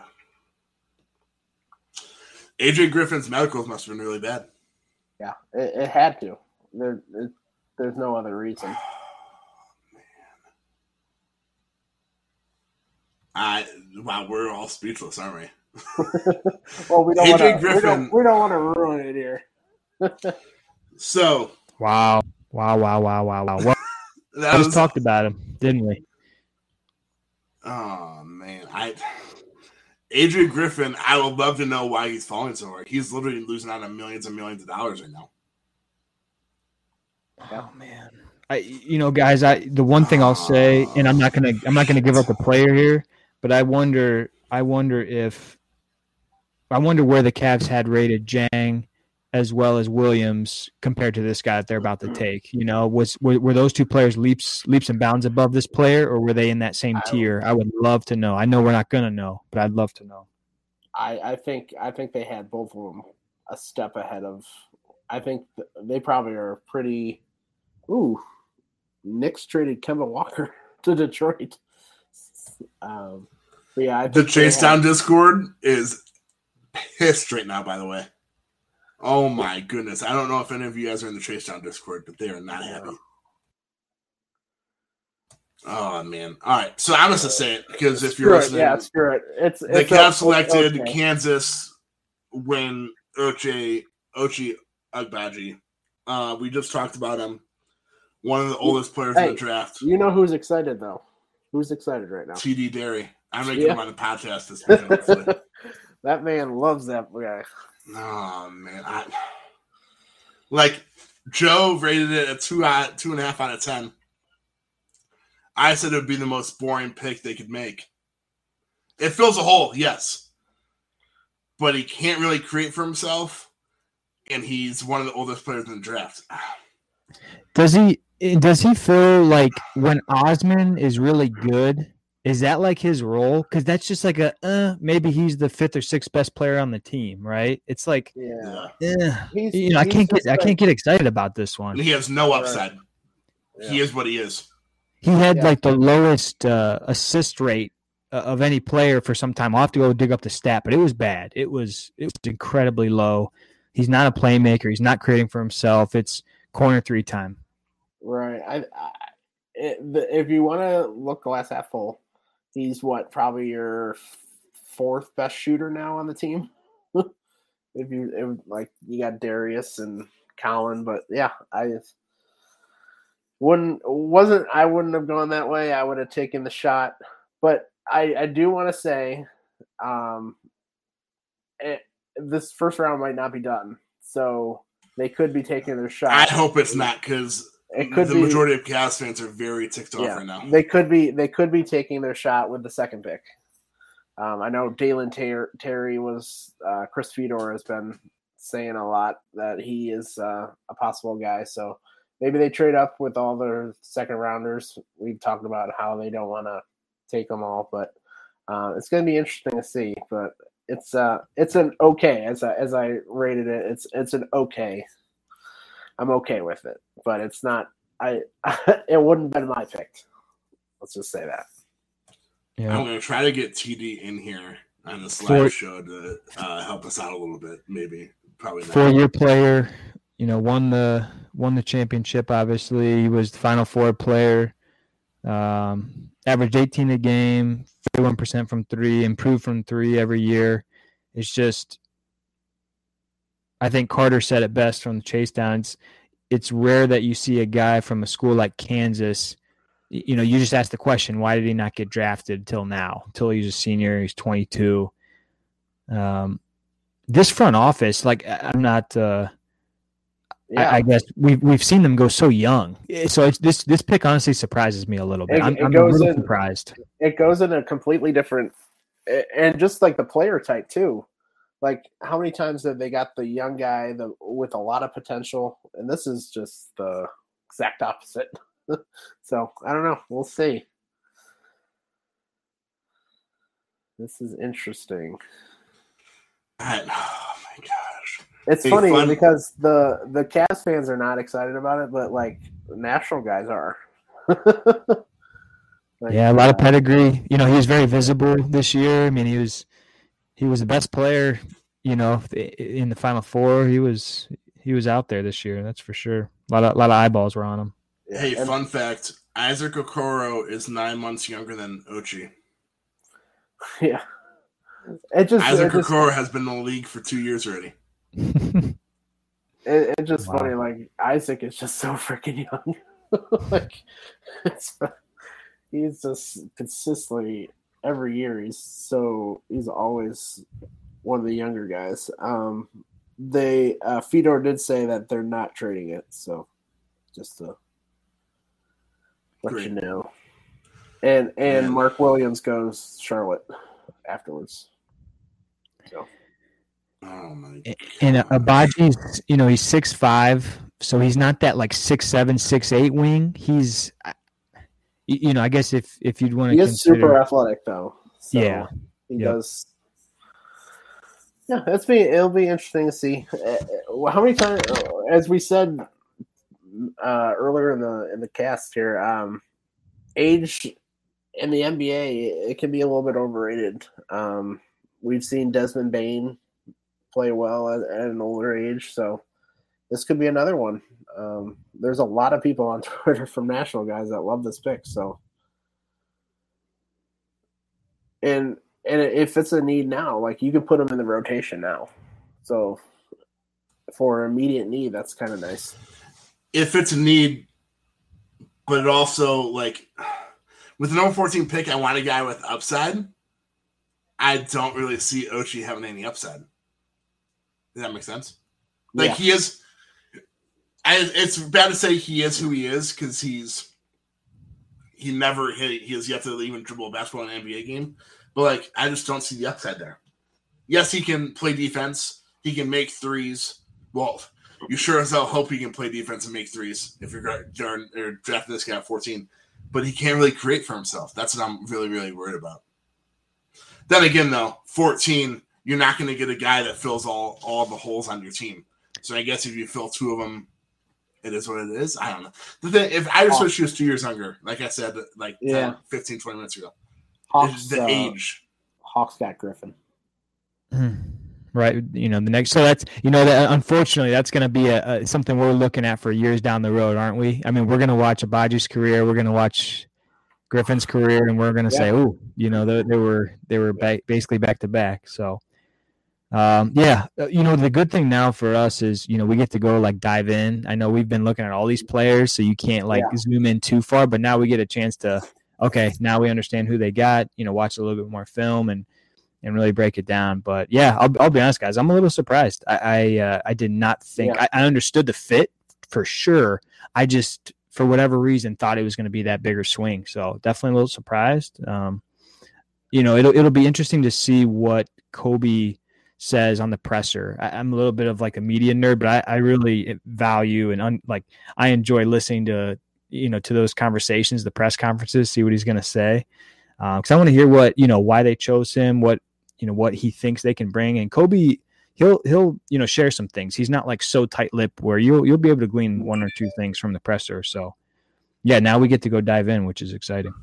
A J Griffin's medicals must have been really bad. Yeah, it, it had to. There, it, there's no other reason. Oh, man. I wow, we're all speechless, aren't we? Well, we don't want to. We don't, we don't want to ruin it here. So wow, wow, wow, wow, wow, wow. Well, we was, just talked about him, didn't we? Oh man, I Adrian Griffin, I would love to know why he's falling so hard. He's literally losing out on millions and millions of dollars right now. Oh man, I you know, guys, I the one thing I'll say, and I'm not gonna I'm not gonna give up the player here, but I wonder I wonder if I wonder where the Cavs had rated Jang as well as Williams compared to this guy that they're about to take. You know, was were, were those two players leaps leaps and bounds above this player, or were they in that same tier? I would love to know. I know we're not gonna know, but I'd love to know. I, I think I think they had both of them a step ahead of. I think they probably are pretty. Ooh, Knicks traded Kemba Walker to Detroit. Um, but yeah, I the think Chase had, Down Discord is pissed right now. By the way. Oh my goodness. I don't know if any of you guys are in the Chase Down Discord, but they are not happy. Oh man. All right. So I'm just gonna say it because if you're listening, yeah, screw it. It's, the it's Cavs a, selected okay. Kansas when Ochai Ochai Agbaji. Uh, we just talked about him. One of the oldest players hey, in the draft. You know who's excited though? Who's excited right now? T D Derry. I'm gonna yeah. get him on the podcast this weekend. That man loves that guy. Oh man, I like Joe rated it a two out two and a half out of ten. I said it would be the most boring pick they could make. It fills a hole, yes, but he can't really create for himself, and he's one of the oldest players in the draft. Does he? Does he feel like when Osman is really good? Is that like his role? Because that's just like a uh, maybe he's the fifth or sixth best player on the team, right? It's like, yeah, eh, you know, I can't get I can't get excited about this one. And he has no upside. Yeah. He is what he is. He had yeah. like the lowest uh, assist rate uh, of any player for some time. I'll have to go dig up the stat, but it was bad. It was it was incredibly low. He's not a playmaker. He's not creating for himself. It's corner three time. Right. I, I it, the, if you want to look glass half full. He's what, probably your fourth best shooter now on the team. if you if, like, you got Darius and Colin, but yeah, I just wouldn't wasn't I wouldn't have gone that way. I would have taken the shot, but I I do want to say, um, it, this first round might not be done, so they could be taking their shot. I hope it's not because. It could the be, majority of Cavs fans are very ticked off yeah, right now. They could be they could be taking their shot with the second pick. Um, I know Dalen Ter- Terry was uh, Chris Fedor has been saying a lot that he is uh, a possible guy. So maybe they trade up with all their second rounders. We've talked about how they don't want to take them all, but uh, it's going to be interesting to see. But it's uh it's an okay as I, as I rated it. It's it's an okay. I'm okay with it, but it's not. I it wouldn't have been my pick. Let's just say that. Yeah. I'm gonna try to get T D in here on this live For, show to uh, help us out a little bit. Maybe, probably not. Four-year player, you know, won the won the championship. Obviously, he was the Final Four player. Um, averaged eighteen a game, thirty-one percent from three, improved from three every year. It's just. I think Carter said it best from the chase down. It's, it's rare that you see a guy from a school like Kansas. You know, you just ask the question, why did he not get drafted till now? Till he's a senior, he's twenty-two. Um, this front office, like I'm not. Uh, yeah. I, I guess we've we've seen them go so young. So it's, this this pick honestly surprises me a little bit. It, I'm, it I'm a little in, surprised. It goes in a completely different, and just like the player type too. Like, how many times have they got the young guy the, with a lot of potential? And this is just the exact opposite. So, I don't know. We'll see. This is interesting. I, oh, my gosh. It's funny fun. because the, the Cavs fans are not excited about it, but, like, the national guys are. Like, yeah, a lot uh, of pedigree. You know, he was very visible this year. I mean, he was – He was the best player, you know, in the Final Four. He was he was out there this year, that's for sure. A lot of a lot of eyeballs were on him. Hey, fun fact: Isaac Okoro is nine months younger than Ochai. Yeah, it just Isaac it just, Okoro has been in the league for two years already. it, it's just wow. funny. Like Isaac is just so freaking young. Like it's, he's just consistently every year. He's so he's always one of the younger guys. Um, they uh, Fedor did say that they're not trading it, so just to let Great. you know. And and Man. Mark Williams goes Charlotte afterwards. So. Oh my God. And uh, Abaji's, you know, he's six five, so he's not that like six seven, six eight wing. He's, you know, I guess if if you'd want to, he is consider, super athletic though. So yeah, he yep. does. Yeah, that's be it'll be interesting to see. Uh, how many times, as we said uh, earlier in the in the cast here, um, age in the N B A it can be a little bit overrated. Um, we've seen Desmond Bane play well at, at an older age, so this could be another one. Um, there's a lot of people on Twitter from National guys that love this pick. So, and and if it's a need now, like you can put them in the rotation now. So for immediate need, that's kind of nice. If it's a need, but it also like with the number fourteen pick, I want a guy with upside. I don't really see Ochi having any upside. Does that make sense? Like yeah. he is. I, it's bad to say he is who he is because he's he never hit. He has yet to even dribble a basketball in an N B A game. But like, I just don't see the upside there. Yes, he can play defense. He can make threes. Well, you sure as hell hope he can play defense and make threes if you're going or drafting this guy at fourteen. But he can't really create for himself. That's what I'm really, really worried about. Then again, though, fourteen. You're not going to get a guy that fills all, all the holes on your team. So I guess if you fill two of them, it is what it is. I don't know. The thing, if I just wish he was two years younger, like I said, like yeah. ten, fifteen, twenty minutes ago. Hawks, the uh, age. Hawks got Griffin. Right. You know, the next, so that's, you know, that unfortunately that's going to be a, a something we're looking at for years down the road, aren't we? I mean, we're going to watch Abaji's career. We're going to watch Griffin's career, and we're going to yeah. say, oh, you know, they, they were, they were ba- basically back to back. So, Um, yeah, you know, the good thing now for us is, you know, we get to go like dive in. I know we've been looking at all these players, so you can't like yeah. zoom in too far, but now we get a chance to, okay, now we understand who they got, you know, watch a little bit more film and, and really break it down. But yeah, I'll, I'll be honest, guys, I'm a little surprised. I, I, uh, I did not think, yeah. I, I understood the fit for sure. I just, for whatever reason, thought it was going to be that bigger swing. So definitely a little surprised. Um, you know, it'll, it'll be interesting to see what Kobe says on the presser. I, I'm a little bit of like a media nerd, but I, I really value and un, like I enjoy listening to, you know, to those conversations, the press conferences, see what he's going to say. Um, cause I want to hear what, you know, why they chose him, what, you know, what he thinks they can bring. And Kobe, he'll, he'll, you know, share some things. He's not like so tight lipped where you'll, you'll be able to glean one or two things from the presser. So yeah, now we get to go dive in, which is exciting.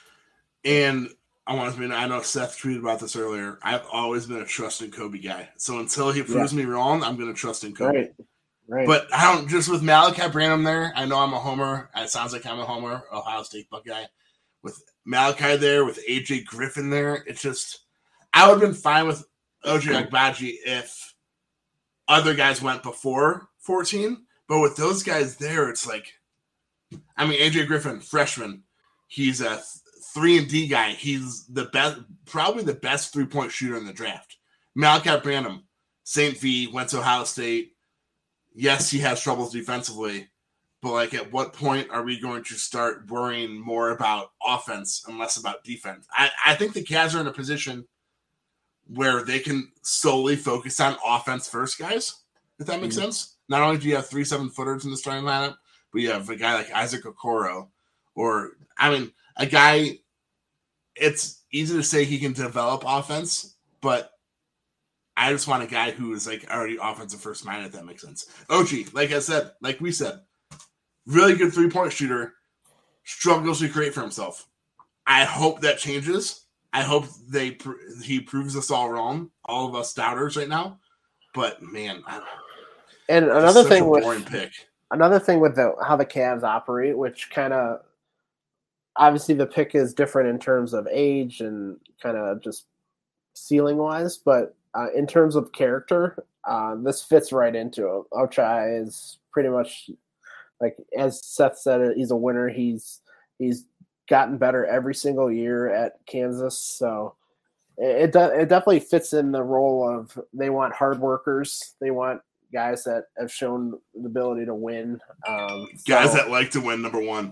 And I want to be, I know Seth tweeted about this earlier. I've always been a trusting Kobe guy. So until he proves yeah. me wrong, I'm going to trust in Kobe. Right. Right. But I don't, just with Malachi Branham there, I know I'm a homer. It sounds like I'm a homer, Ohio State Buckeye. With Malachi there, with A J Griffin there, it's just, I would have been fine with O J Agbaji if other guys went before fourteen. But with those guys there, it's like, I mean, A J Griffin, freshman, he's a three and D guy. He's the best, probably the best three-point shooter in the draft. Malachi Branham, Saint V, went to Ohio State. Yes, he has troubles defensively, but like at what point are we going to start worrying more about offense and less about defense? I, I think the Cavs are in a position where they can solely focus on offense first, guys, if that makes mm-hmm. sense. Not only do you have three seven-footers in the starting lineup, but you have a guy like Isaac Okoro, or, I mean, a guy, it's easy to say he can develop offense, but I just want a guy who is like already offensive first mind, if that makes sense. Ochi, like I said, like we said, really good three-point shooter, struggles to create for himself. I hope that changes. I hope they he proves us all wrong, all of us doubters right now. But man, I don't know. And another thing with pick. another thing with the how the Cavs operate, which kind of obviously the pick is different in terms of age and kind of just ceiling wise, but uh, in terms of character, uh, this fits right into it. Ochai is pretty much like as Seth said, he's a winner. He's he's gotten better every single year at Kansas. So it, it, it definitely fits in the role of they want hard workers. They want guys that have shown the ability to win. Um, guys so, that like to win, number one.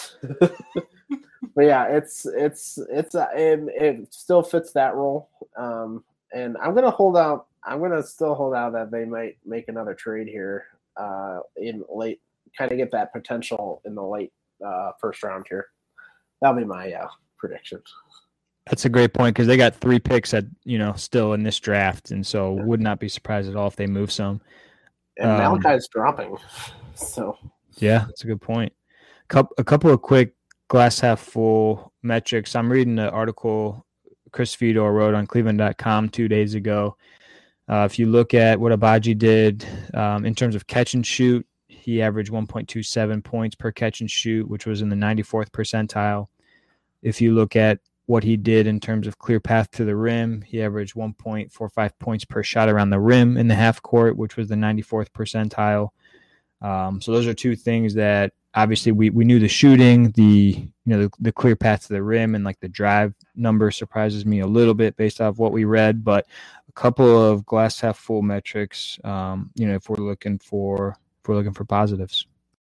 But yeah, it's it's it's uh, it, it still fits that role, um, and I'm gonna hold out. I'm gonna still hold out that they might make another trade here uh, in late, kind of get that potential in the late uh, first round here. That'll be my uh, prediction. That's a great point because they got three picks at you know still in this draft, and so would not be surprised at all if they move some. And um, Malachi's dropping, so yeah, that's a good point. A couple of quick glass half full metrics. I'm reading the article Chris Fedor wrote on Cleveland dot com two days ago. Uh, if you look at what Agbaji did um, in terms of catch and shoot, he averaged one point two seven points per catch and shoot, which was in the ninety-fourth percentile. If you look at what he did in terms of clear path to the rim, he averaged one point four five points per shot around the rim in the half court, which was the ninety-fourth percentile. Um, so those are two things that obviously we, we knew the shooting, the you know the, the clear path to the rim, and like the drive number surprises me a little bit based off what we read, but a couple of glass half full metrics. Um, you know, if we're looking for if we're looking for positives,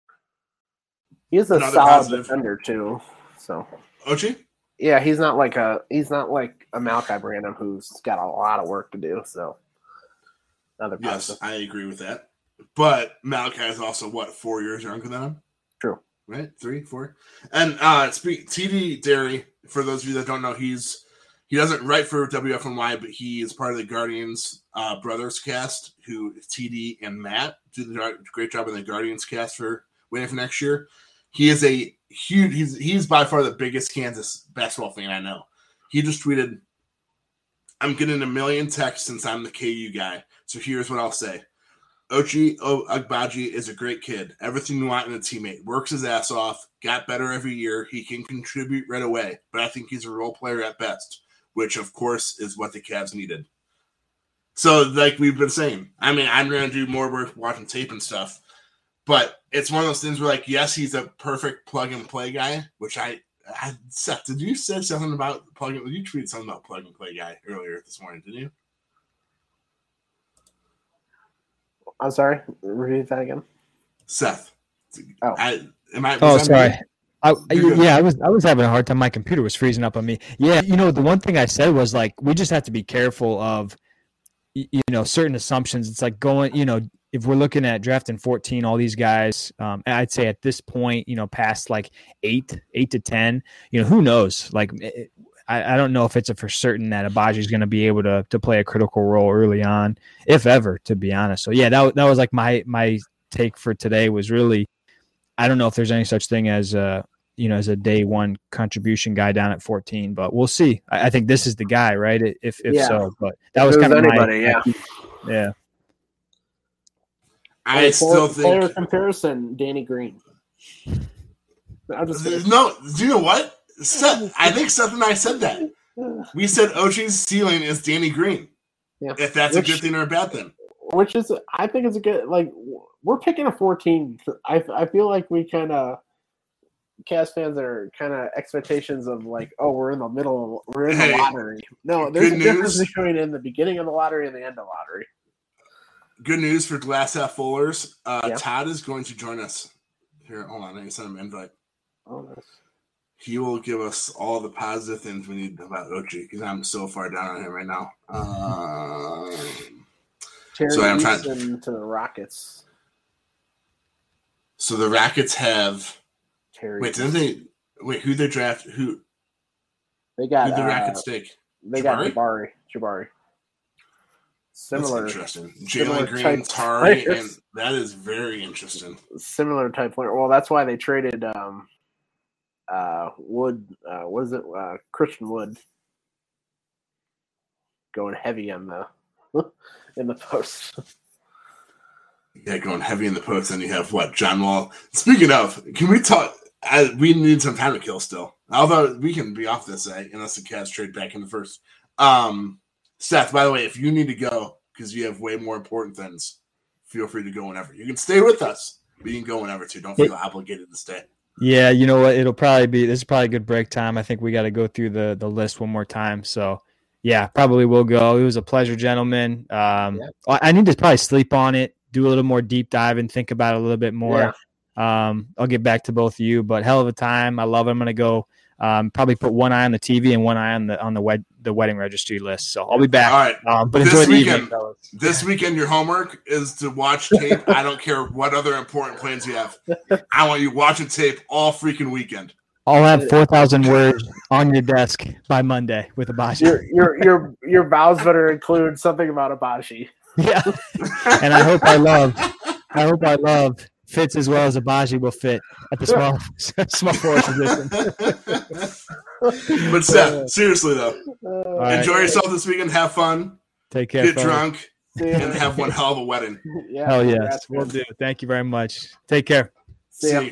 he's a Another solid positive. defender too. So Ochi? yeah, he's not like a he's not like a Malachi Branham who's got a lot of work to do. So another positive. Yes, I agree with that. But Malachi is also what four years younger than him. True. Right, three, four, and uh, speak T D Derry. For those of you that don't know, he's he doesn't write for W F N Y, but he is part of the Guardians uh, Brothers cast. Who T D and Matt do the great job in the Guardians cast for waiting for next year. He is a huge. He's he's by far the biggest Kansas basketball fan I know. He just tweeted, "I'm getting a million texts since I'm the K U guy. So here's what I'll say." Ochai Agbaji is a great kid. Everything you want in a teammate. Works his ass off. Got better every year. He can contribute right away. But I think he's a role player at best, which, of course, is what the Cavs needed. So, like we've been saying, I mean, I'm going to do more work watching tape and stuff. But it's one of those things where, like, yes, he's a perfect plug-and-play guy, which I, I – Seth, did you say something about plug and – you tweeted something about plug-and-play guy earlier this morning, didn't you? I'm sorry. Repeat that again. Seth. Oh, I, am I? Oh, sorry. I, You're good. yeah, I was I was having a hard time. My computer was freezing up on me. Yeah, you know, the one thing I said was like we just have to be careful of, you know, certain assumptions. It's like going, you know, if we're looking at drafting fourteen, all these guys, um, I'd say at this point, you know, past like eight, eight to ten, you know, who knows? Like, it, I, I don't know if it's a for certain that Agbaji is going to be able to to play a critical role early on, if ever, to be honest. So yeah, that that was like my my take for today was really, I don't know if there's any such thing as a you know as a day one contribution guy down at fourteen, but we'll see. I, I think this is the guy, right? If if Yeah. so, but that If was it kind was of anybody, my, yeah. yeah. I Hey, still for player think comparison, Danny Green. I'm just gonna, no. Do you know what? Seth, I think Seth and I said that. We said Ochai's ceiling is Danny Green. yeah. If that's Which- a good thing or a bad thing. Which is, I think it's a good, like, we're picking a fourteen. I, I feel like we kind of, Cavs fans are kind of expectations of like, oh, we're in the middle, we're in the Hey, lottery. No, there's a good difference news. between in the beginning of the lottery and the end of the lottery. Good news for Glass Half Fullers. Uh, Yeah. Todd is going to join us. Here, hold on. I can send him an invite. Oh, nice. He will give us all the positive things we need about Ochai because I'm so far down on him right now. Um, Terry So I'm trying- Eason to the Rockets. so the Rockets have. Terry Wait, didn't they? Wait, who they draft? Who? They got Who the uh, Rockets take? they got Jabari? Jabari. Jabari. Similar, That's interesting. similar Jalen Green, type Tari, players. and that is very interesting. similar type player. Well, that's why they traded um, uh, Wood. Uh, what is it? Uh, Christian Wood. Going heavy on the in the post. Yeah, going heavy in the post, and you have what? John Wall. Speaking of, can we talk? I, we need some time to kill still. Although we can be off this day unless the Cavs trade back in the first. Um, Seth, by the way, if you need to go because you have way more important things, feel free to go whenever. You can stay with us, but you can go whenever too. Don't feel obligated to stay. Yeah, you know what? It'll probably be this is probably a good break time. I think we got to go through the the list one more time. So, yeah, probably will go. It was a pleasure, gentlemen. Um, Yep. I I need to probably sleep on it, do a little more deep dive, and think about it a little bit more. Um, I'll get back to both of you, but hell of a time. I love it. I'm gonna go. Um, probably put one eye on the T V and one eye on the on the wed- the wedding registry list. So I'll be back. All right. Um, but This enjoy the weekend- evening, fellas. This weekend, your homework is to watch tape. I don't care what other important plans you have. I want you watching tape all freaking weekend. I'll have four thousand words on your desk by Monday with Abaji. Your your your your vows better include something about Abaji. Yeah, and I hope I love. I hope I love fits as well as Abaji will fit at the small small forward position. But Seth, seriously though, Uh, right. enjoy yourself this weekend. Have fun. Take care, Get fellas. drunk. see ya. And have one hell of a wedding. Yeah, Hell yes, congrats, we'll man. do. Thank you very much. Take care. See ya.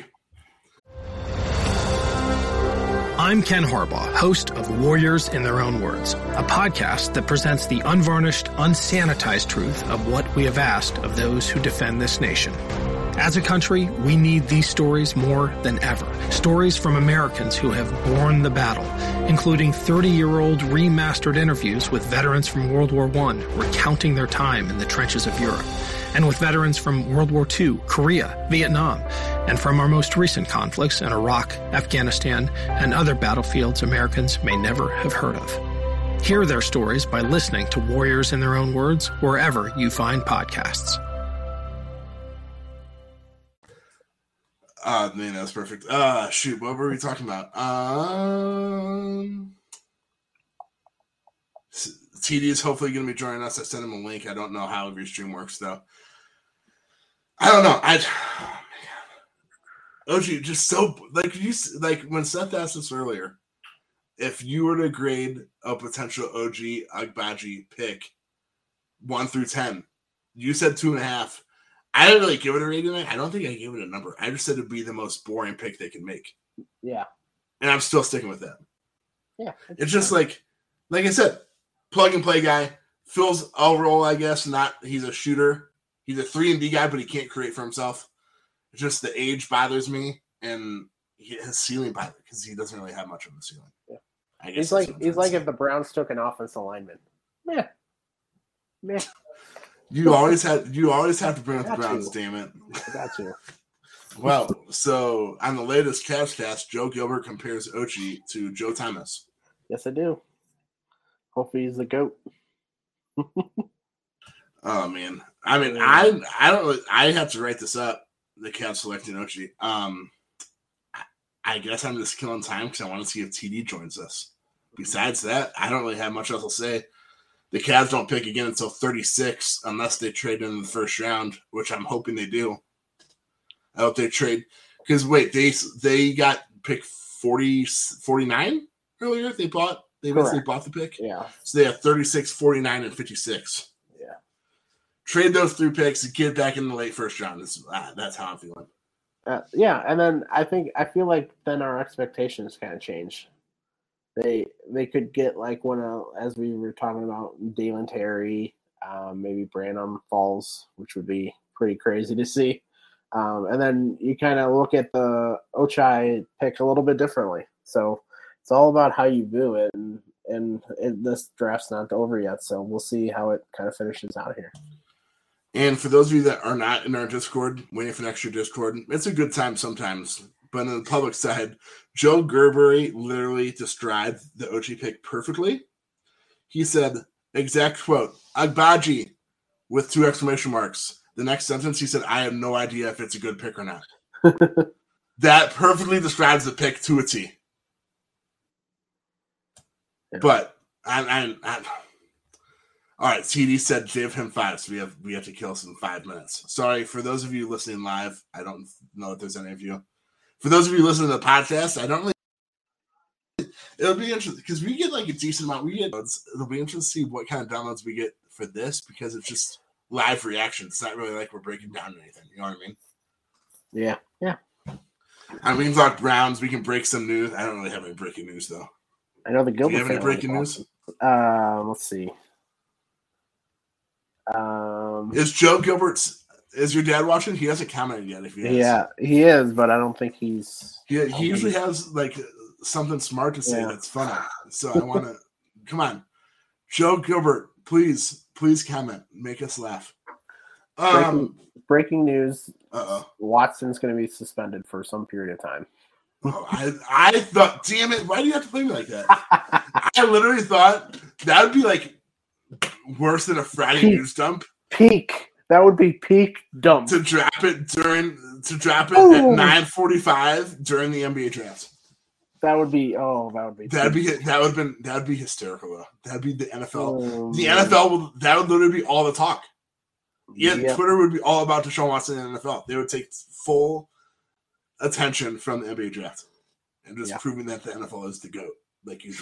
See you. I'm Ken Harbaugh, host of Warriors in Their Own Words, a podcast that presents the unvarnished, unsanitized truth of what we have asked of those who defend this nation. As a country, we need these stories more than ever. Stories from Americans who have borne the battle, including thirty-year-old remastered interviews with veterans from World War One recounting their time in the trenches of Europe, and with veterans from World War Two, Korea, Vietnam, and from our most recent conflicts in Iraq, Afghanistan, and other battlefields Americans may never have heard of. Hear their stories by listening to Warriors in Their Own Words wherever you find podcasts. Uh, man, that's perfect. Uh, shoot, what were we talking about? Um, T D is hopefully going to be joining us. I sent him a link. I don't know how your stream works, though. I don't know. I, oh, man. O G, just so, like, you, like, when Seth asked us earlier, if you were to grade a potential O G Agbaji pick one through ten, you said two and a half. I didn't really give it a rating. I don't think I gave it a number. I just said it'd be the most boring pick they can make. Yeah. And I'm still sticking with that. Yeah. It's just like, like I said, plug and play guy. Fills a role, I guess. Not he's a shooter. He's a three and D guy, but he can't create for himself. It's just the age bothers me, and his ceiling bothers because he doesn't really have much of a ceiling. Yeah. I guess He's that's like what he's I'm like saying. if the Browns took an offensive lineman. Meh. Meh. you always have you always have to bring up the Got Browns. you. Damn it. I got you. Well, so on the latest Cavs cast, Joe Gilbert compares Ochi to Joe Thomas. Yes, I do. Hopefully he's the GOAT. Oh man, I mean, I I don't really, I have to write this up. The Cavs selecting Ochi. Um, I, I guess I'm just killing time because I want to see if T D joins us. Besides that, I don't really have much else to say. The Cavs don't pick again until thirty-six unless they trade in the first round, which I'm hoping they do. I hope they trade because wait, they they got pick forty, forty-nine earlier. They bought they basically Correct. bought the pick. Yeah. So they have thirty-six, forty-nine, and fifty-six. Yeah. Trade those three picks and get back in the late first round. That's, uh, that's how I'm feeling. Uh, yeah, and then I think I feel like then our expectations kind of change. They they could get like one of, as we were talking about, Dalen Terry, um, maybe Branham falls, which would be pretty crazy to see. Um, and then you kind of look at the Ochai pick a little bit differently. So it's all about how you view it, and and it, this draft's not over yet, so we'll see how it kind of finishes out here. And for those of you that are not in our Discord, waiting for next year Discord, it's a good time sometimes. But on the public side, Joe Gerbery literally described the Ochi pick perfectly. He said, exact quote, Agbaji, with two exclamation marks. The next sentence, he said, I have no idea if it's a good pick or not. That perfectly describes the pick to a T. Yeah. But, I, I, I, all right, T D said give him five, so we have we have to kill us in five minutes. Sorry, for those of you listening live, I don't know if there's any of you. For those of you listening to the podcast, I don't really. It'll be interesting because we get like a decent amount. We get. It'll be interesting to see what kind of downloads we get for this because it's just live reaction. It's not really like we're breaking down anything. You know what I mean? Yeah, yeah. I mean, we can talk Browns. We can break some news. I don't really have any breaking news though. I know the Do Gilbert. you have any family breaking is news? awesome. Um, let's see. Um, Is Joe Gilbert's Is your dad watching? He hasn't commented yet. If he has. Yeah, he is, but I don't think he's. He, he usually has like something smart to say Yeah. that's funny. So I want to come on, Joe Gilbert, please, please comment, make us laugh. Breaking, Um, breaking news: uh oh. Watson's going to be suspended for some period of time. Oh, I, I thought, damn it, why do you have to play me like that? I literally thought that would be like worse than a Friday Peak. news dump Peak. That would be peak dump. to drop it during to drop it Oh. at nine forty-five during the N B A draft. That would be. Oh, that would be. That'd peak. be that would been that'd be hysterical though. That'd be the N F L. Oh, The man. N F L will that would literally be all the talk. Yeah, Yep. Twitter would be all about Deshaun Watson in the N F L. They would take full attention from the N B A draft and just Yeah. proving that the N F L is the GOAT, like usual.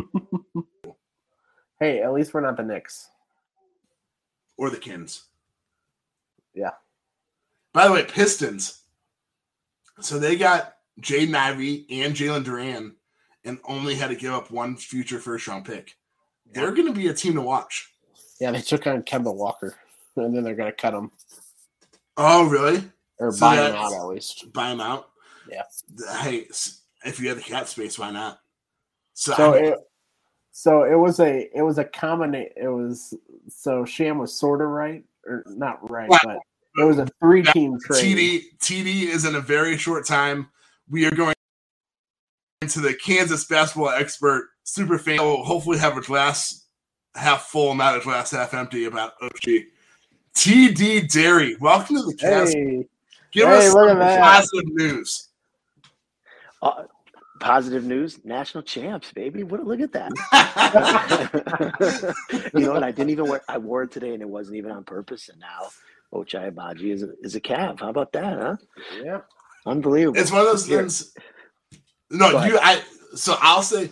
Hey, at least we're not the Knicks. Or the Kings. Yeah. By the way, Pistons. So they got Jaden Ivey and Jalen Duran and only had to give up one future first round pick. They're going to be a team to watch. Yeah, they took on Kemba Walker, and then they're going to cut him Oh, really? or So buy him that's- out at least. Buy them out? Yeah. Hey, if you have the cap space, why not? So, So I mean, it, so it was a it was a combination. It was so Sham was sort of right or not right, Well, but it was a three team trade. T D T D is in a very short time. We are going into the Kansas basketball expert super fan. Will hopefully have a glass half full, not a glass half empty about O G. T D Derry, welcome to the cast. Hey, Give hey, us look some at that. positive news. Uh, positive news, national champs, baby. What? Look at that. You know what? I didn't even wear. I wore it today, and it wasn't even on purpose. And now, Ochai Agbaji is a, is a Cav. How about that, huh? yeah. Unbelievable. It's one of those Here. things. No, Go you. I. So I'll say.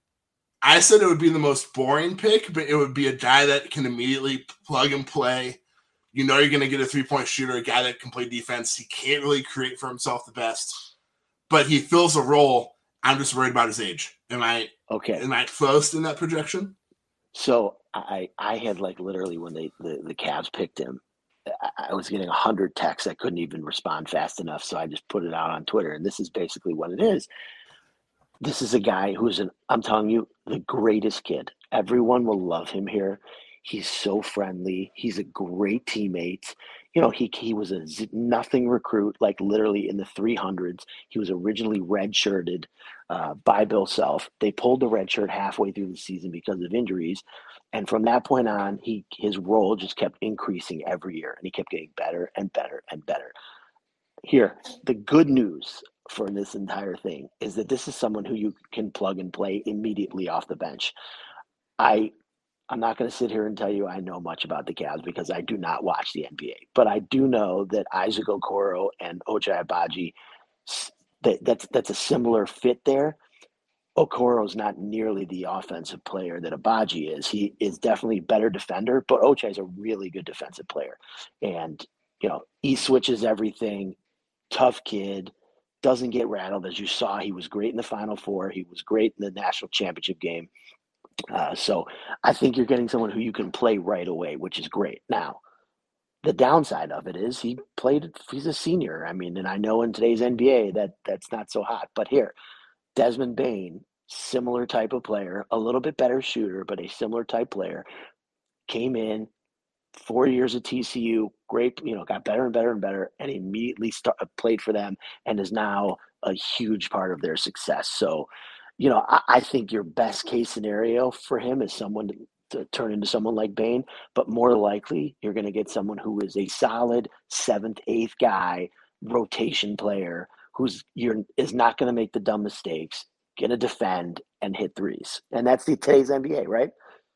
I said it would be the most boring pick, but it would be a guy that can immediately plug and play. You know you're going to get a three-point shooter, a guy that can play defense. He can't really create for himself the best, but he fills a role. I'm just worried about his age. Am I Okay. am I close in that projection? So I I had like literally when they the, the Cavs picked him, I, I was getting a hundred texts. I couldn't even respond fast enough, so I just put it out on Twitter. And this is basically what it is. This is a guy who's an I'm telling you the greatest kid. Everyone will love him here. He's so friendly. He's a great teammate. You know, he he was a z- nothing recruit, like literally in the three hundreds. He was originally redshirted uh, by Bill Self. They pulled the red shirt halfway through the season because of injuries. And from that point on, he his role just kept increasing every year, and he kept getting better and better and better. Here, the good news for this entire thing is that this is someone who you can plug and play immediately off the bench. I I'm not going to sit here and tell you I know much about the Cavs because I do not watch the N B A, but I do know that Isaac Okoro and Ochai Agbaji, that, that's that's a similar fit there. Okoro's not nearly the offensive player that Agbaji is. He is definitely a better defender, but Ochai is a really good defensive player. And, you know, he switches everything, tough kid, doesn't get rattled. As you saw, he was great in the Final Four. He was great in the national championship game. Uh, so I think you're getting someone who you can play right away, which is great. Now, the downside of it is he played, he's a senior. I mean, and I know in today's N B A that that's not so hot. But here, Desmond Bane, similar type of player, a little bit better shooter, but a similar type player, came in, four years at T C U, great, you know, got better and better and better, and immediately start, played for them and is now a huge part of their success. So, you know, I, I think your best case scenario for him is someone to, to turn into someone like Bane, but more likely you're going to get someone who is a solid seventh, eighth guy, rotation player who's you're is not going to make the dumb mistakes, going to defend and hit threes, and that's the today's N B A, right?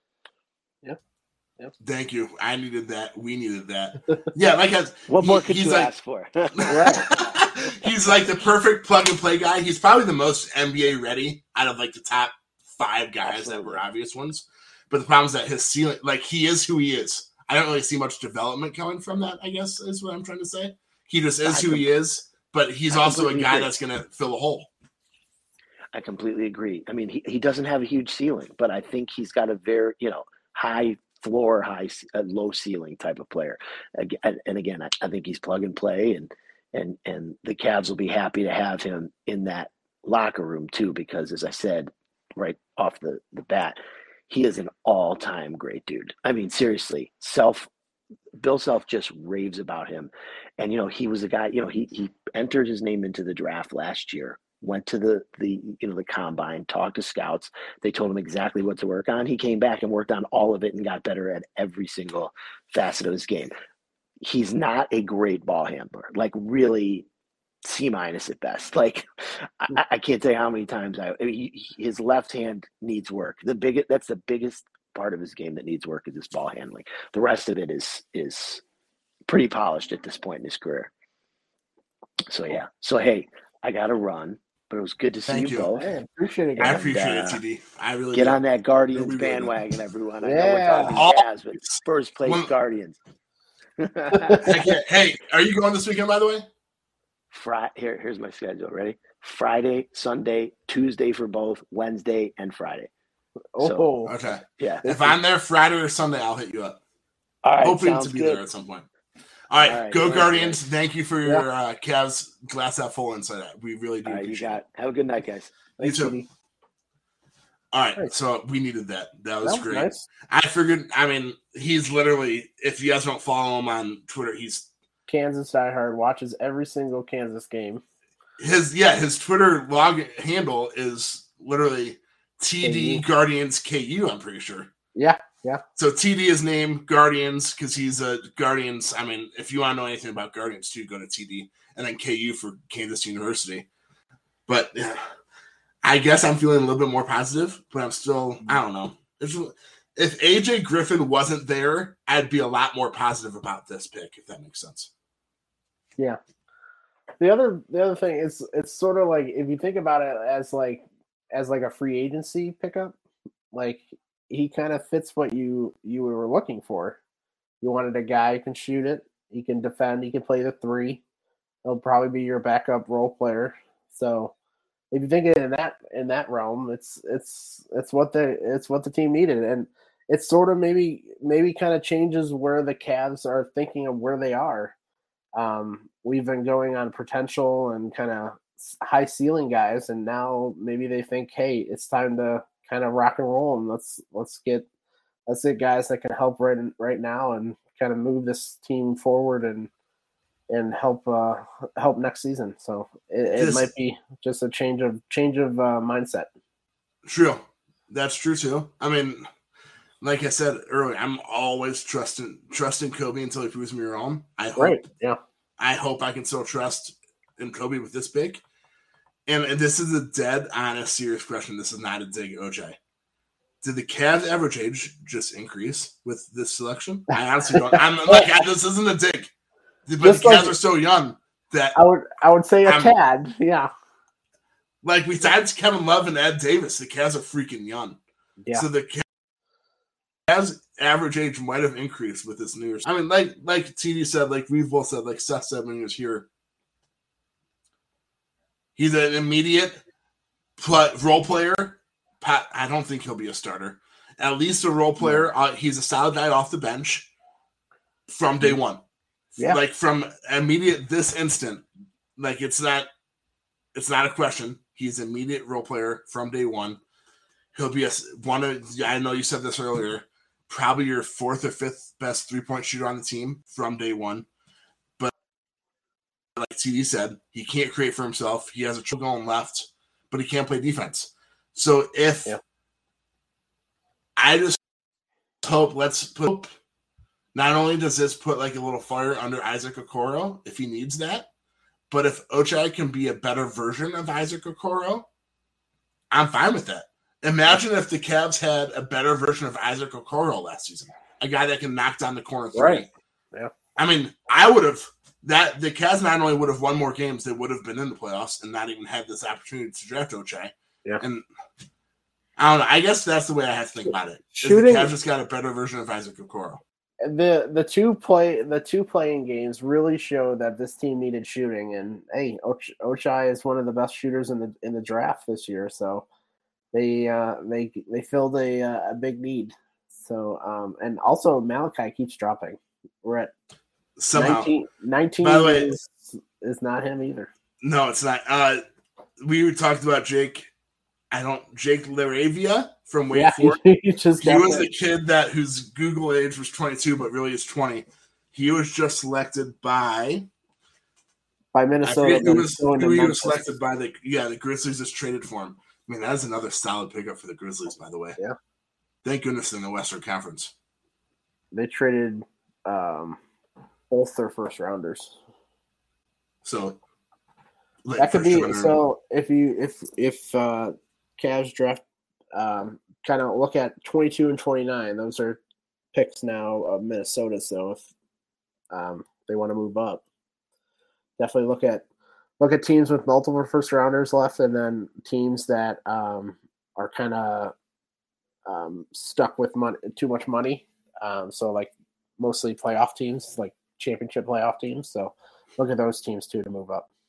Thank you. I needed that. We needed that. Yeah, like I, What he- more could he's you like, ask for? he's like the perfect plug and play guy. He's probably the most N B A ready out of like the top five guys that were obvious ones. But the problem is that his ceiling, like he is who he is. I don't really see much development coming from that, I guess is what I'm trying to say. He just is I who com- he is, but he's I also a completely guy agree. that's going to fill a hole. I completely agree. I mean, he, he doesn't have a huge ceiling, but I think he's got a very, you know, high floor, high, uh, low ceiling type of player. Again, and again, I, I think he's plug and play, and and and the Cavs will be happy to have him in that locker room too, because as I said right off the, the bat, he is an all-time great dude. I mean, seriously, Self, Bill Self just raves about him. And, you know, he was a guy, you know, he he entered his name into the draft last year, went to the, the you know, the combine, talked to scouts. They told him exactly what to work on. He came back and worked on all of it and got better at every single facet of his game. He's not a great ball handler, like really C minus at best. Like I, I can't tell you how many times I, I mean, he, his left hand needs work. The biggest, that's the biggest part of his game that needs work is his ball handling. The rest of it is is pretty polished at this point in his career. So yeah. So hey, I got to run, but it was good to see Thank you, you. both. Hey, appreciate it. I Guys. appreciate uh, it, T D. I really Get do. on that Guardians Really, really bandwagon, everyone. I know Yeah. we're talking Oh, Jazz, but first place one- Guardians. Heck yeah. Hey, are you going this weekend, by the way? Friday, here, here's my schedule. Ready? Friday, Sunday, Tuesday for both, Wednesday, and Friday. So, Oh, Okay. yeah. If I'm there Friday or Sunday, I'll hit you up. All right. Hoping sounds to be good. there at some point. All right, All right, go thanks, Guardians. guys. Thank you for your uh, Cavs glass half full insight. We really do All right, you appreciate got it. it. Have a good night, guys. thanks, too. C D. All right, Nice. so we needed that. That was No, great. nice. I figured, I mean, he's literally, if you guys don't follow him on Twitter, he's Kansas diehard, watches every single Kansas game. his, yeah, his Twitter log handle is literally T D K U. Guardians K U, I'm pretty sure. Yeah, yeah. So T D is named Guardians because he's a Guardians. I mean, if you want to know anything about Guardians too, go to T D, and then K U for Kansas University. But yeah, I guess I'm feeling a little bit more positive, but I'm still, I don't know. If, if A J Griffin wasn't there, I'd be a lot more positive about this pick, if that makes sense. Yeah. The other the other thing is it's sort of like if you think about it as like as like a free agency pickup, like he kind of fits what you you were looking for. You wanted a guy who can shoot it, he can defend, he can play the three. He'll probably be your backup role player. So if you think it in that in that realm, it's it's it's what the it's what the team needed, and it's sort of maybe maybe kind of changes where the Cavs are thinking of where they are. Um, we've been going on potential and kind of high ceiling guys, and now maybe they think, hey, it's time to kind of rock and roll, and let's let's get let's get guys that can help right right now and kind of move this team forward and and help uh, help next season. So it, it This- might be just a change of change of uh, mindset. True. That's true too. I mean, like I said earlier, I'm always trusting trusting Kobe until he proves me wrong. I hope Right? Yeah. I hope I can still trust in Kobe with this pick. And, and this is a dead honest, serious question. This is not a dig, O J. Did the Cavs average age just increase with this selection? I honestly don't. I'm like, I, this isn't a dig, but Just the Cavs like- are so young that, I would I would say a I'm- tad. Yeah. like, besides Kevin Love and Ed Davis, the Cavs are freaking young. Yeah. So the Cavs average age might have increased with this news. I mean, like like T D said, like we've both said, like Seth said when he was here, he's an immediate pl- role player. Pat, I don't think he'll be a starter. At least a role player. Uh, he's a solid guy off the bench from day one. Yeah. Like from immediate this instant. Like it's not, it's not a question. He's an immediate role player from day one. He'll be a one of. I know you said this earlier. Probably your fourth or fifth best three point shooter on the team from day one. But like T D said, he can't create for himself. He has a triple going left, but he can't play defense. So if Yeah. I just hope, let's put. Not only does this put like a little fire under Isaac Okoro if he needs that, but if Ochai can be a better version of Isaac Okoro, I'm fine with that. Imagine if the Cavs had a better version of Isaac Okoro last season, a guy that can knock down the corner three. Right. Yeah. I mean, I would have that the Cavs not only would have won more games, they would have been in the playoffs and not even had this opportunity to draft Ochai. Yeah. And I don't know. I guess that's the way I have to think about it. is Shooting- the Cavs just got a better version of Isaac Okoro. The the two play the two playing games really showed that this team needed shooting, and hey, Och- Ochai is one of the best shooters in the in the draft this year. So they uh, they they filled a uh, a big need. So, um, and also Malachi keeps dropping. We're at Somehow. nineteen. nineteen By the way, is, is not him either. No, it's not. Uh, we talked about Jake. I don't. Jake Laravia from Wake Yeah, Forest. he, he just He got was there. the kid that whose Google age was twenty-two, but really is twenty. He was just selected by. by I Minnesota. forget who was, going to who he Memphis. was selected by. The yeah, the Grizzlies just traded for him. I mean, that's another solid pickup for the Grizzlies, by the way. Yeah. Thank goodness in the Western Conference. They traded um, both their first rounders. So like, That could be first so. If you if if uh, Cavs draft, um, kind of look at twenty-two and twenty-nine. Those are picks now of Minnesota. So if um, they want to move up, definitely look at look at teams with multiple first rounders left, and then teams that um, are kind of um, stuck with money, too much money. Um, so like mostly playoff teams, like championship playoff teams. So look at those teams too to move up.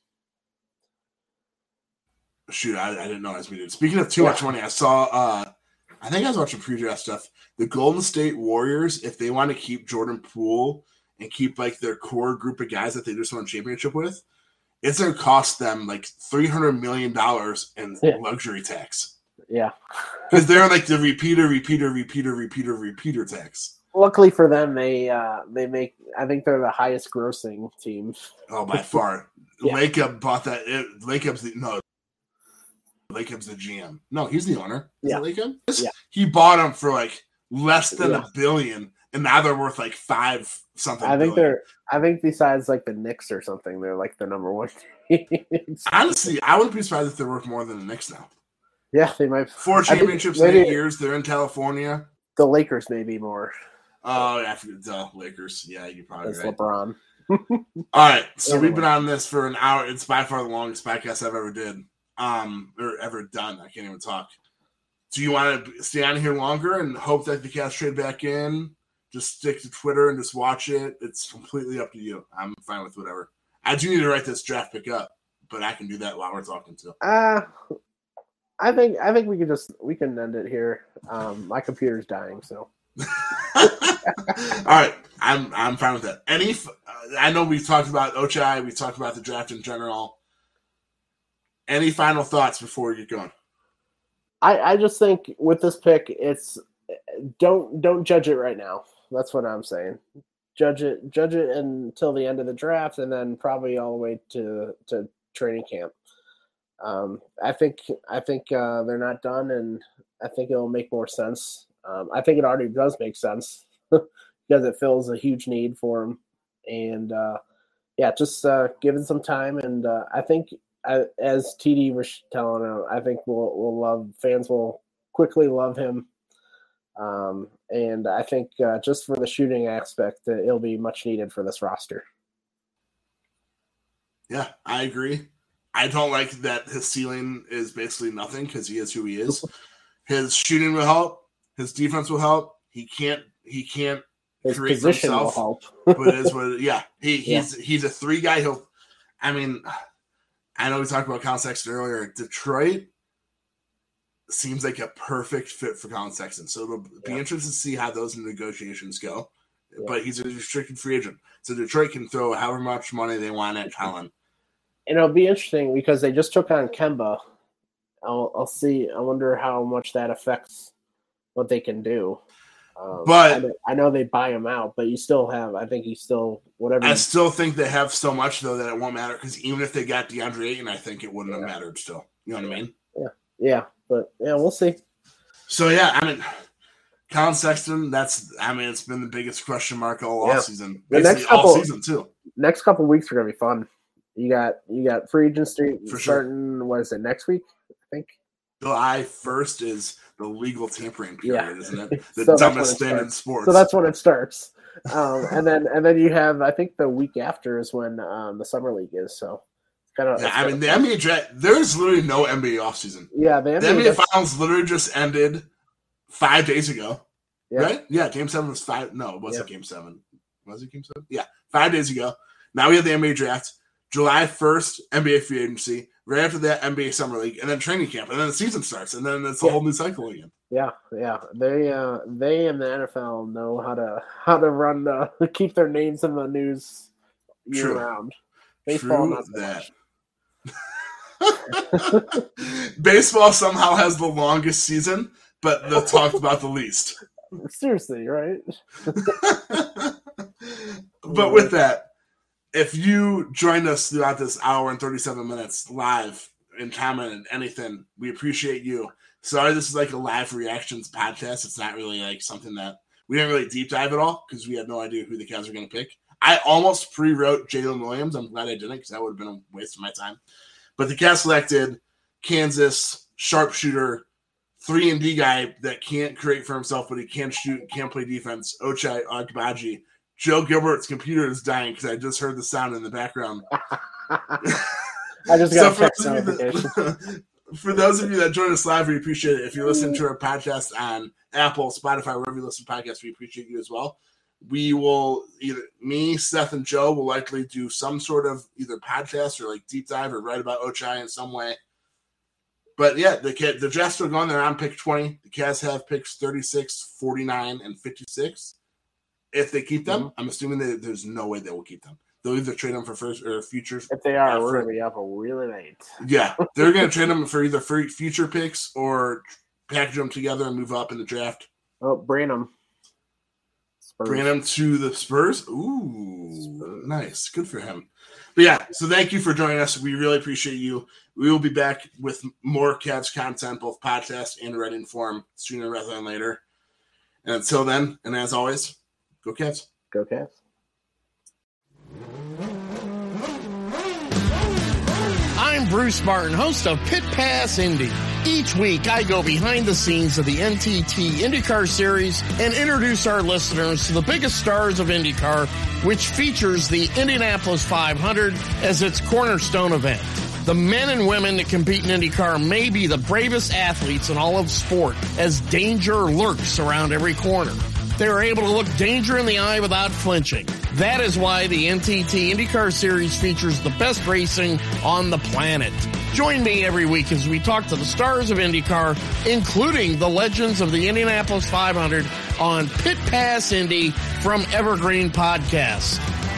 Shoot, I, I didn't know as we did. Speaking of too Yeah. much money, I saw. Uh, I think I was watching pre-draft stuff. The Golden State Warriors, if they want to keep Jordan Poole and keep like their core group of guys that they just won a championship with, it's going to cost them like three hundred million dollars in Yeah. luxury tax Yeah. because they're like the repeater, repeater, repeater, repeater, repeater tax. Luckily for them, they uh, they make. I think they're the highest grossing team. Oh, by far. Yeah. Lacob bought that. It, Lacob's the no. Lacob's the G M. No, he's the owner. Is Yeah. it Lacob? Yeah. He bought them for like less than Yeah. a billion, and now they're worth like five something. I think billion. they're. I think besides like the Knicks or something, they're like the number one. Honestly, I wouldn't be surprised if they're worth more than the Knicks now. Yeah, they might. Four I think championships in maybe eight years. They're in California. The Lakers may be more Oh, yeah, I forget the Lakers. Yeah, you're probably as right. LeBron. All right, so Anyway. we've been on this for an hour. It's by far the longest podcast I've ever did, um, or ever done. I can't even talk. Do you want to stay on here longer and hope that the Cavs trade back in? Just stick to Twitter and just watch it. It's completely up to you. I'm fine with whatever. I do need to write this draft pick up, but I can do that while we're talking too. Uh I think I think we can just we can end it here. Um, my computer's dying, so All right, I'm I'm fine with that. Any, uh, I know we've talked about Ochai, we talked about the draft in general. Any final thoughts before we get going? I, I just think with this pick, it's don't don't judge it right now. That's what I'm saying. Judge it judge it until the end of the draft, and then probably all the way to to training camp. Um, I think I think uh, they're not done, and I think it'll make more sense. Um, I think it already does make sense because it fills a huge need for them. And uh, yeah, just uh, give it some time, and uh, I think I, as T D was telling him, I think we'll we'll love fans will quickly love him. Um, and I think uh, just for the shooting aspect, uh, it'll be much needed for this roster. Yeah, I agree. I don't like that his ceiling is basically nothing because he is who he is. His shooting will help. His defense will help. He can't. He can't His create position himself. will help. But it is what. It, yeah, he, he's he's a three guy. He'll. I mean, I know we talked about Colin Sexton earlier. Detroit seems like a perfect fit for Colin Sexton. So it'll be Yeah. interesting to see how those negotiations go. Yeah. But he's a restricted free agent, so Detroit can throw however much money they want at Colin. And it'll be interesting because they just took on Kemba. I'll, I'll see. I wonder how much that affects what they can do. Um, But- I know, I know they buy him out, but you still have. I think you still whatever. I still think they have so much though that it won't matter because even if they got DeAndre Ayton, I think it wouldn't have Yeah. mattered still. You know what I mean? yeah, but yeah, we'll see. So yeah, I mean, Colin Sexton. That's I mean, it's been the biggest question mark all Yeah. off season, The basically next all couple- season too. Next couple weeks are gonna be fun. You got you got free agency For sure. starting. What is it next week? I think. July first is the legal tampering period, Yeah. isn't it? The So that's when dumbest it thing in starts. sports. So that's when it starts. Um, and then and then you have I think the week after is when um, the summer league is. So kind of yeah. I mean, the N B A draft. There's literally no N B A offseason. yeah the The N N B A B A does- finals literally just ended five days ago. yeah. Right? Yeah, game seven was five. No, it wasn't game seven. Was it game seven? Yeah, five days ago. Now we have the N B A draft. July first, N B A free agency. Right after that, N B A summer league, and then training camp, and then the season starts, and then it's a Yeah. whole new cycle again. Yeah, yeah. They uh they in the N F L know how to how to run uh, keep their names in the news year True. round. Baseball, True not so that. much. Baseball somehow has the longest season, but the talked about the least. Seriously, right? But with that, if you joined us throughout this hour and thirty-seven minutes live and commented anything, we appreciate you. Sorry, this is like a live reactions podcast. It's not really like something that we didn't really deep dive at all because we had no idea who the Cavs were going to pick. I almost pre-wrote Jalen Williams. I'm glad I didn't because that would have been a waste of my time. But the Cavs selected Kansas sharpshooter, three and D guy that can't create for himself, but he can shoot and can play defense, Ochai Agbaji. Joe Gilbert's computer is dying because I just heard the sound in the background. I just got so a text notification. That, for those of you that join us live, we appreciate it. If you're listening to our podcast on Apple, Spotify, wherever you listen to podcasts, we appreciate you as well. We will either me, Seth, and Joe will likely do some sort of either podcast or like deep dive or write about Ochai in some way. But yeah, the the draft's still going. They're on pick twenty. The Cavs have picks thirty-six, forty-nine, and fifty-six. If they keep them, mm-hmm. I'm assuming that there's no way they will keep them. They'll either trade them for first or futures. If they are, we're going to be up really late. Yeah, they're going to trade them for either for future picks or package them together and move up in the draft. Oh, bring them. Spurs. Bring them to the Spurs. Ooh, Spurs. Nice. Good for him. But yeah, so thank you for joining us. We really appreciate you. We will be back with more Cavs content, both podcast and written form, sooner rather than later. And until then, and as always, go Cavs. Go Cavs. I'm Bruce Martin, host of Pit Pass Indy. Each week, I go behind the scenes of the N T T IndyCar Series and introduce our listeners to the biggest stars of IndyCar, which features the Indianapolis five hundred as its cornerstone event. The men and women that compete in IndyCar may be the bravest athletes in all of sport, as danger lurks around every corner. They are able to look danger in the eye without flinching. That is why the N T T IndyCar Series features the best racing on the planet. Join me every week as we talk to the stars of IndyCar, including the legends of the Indianapolis five hundred on Pit Pass Indy from Evergreen Podcasts.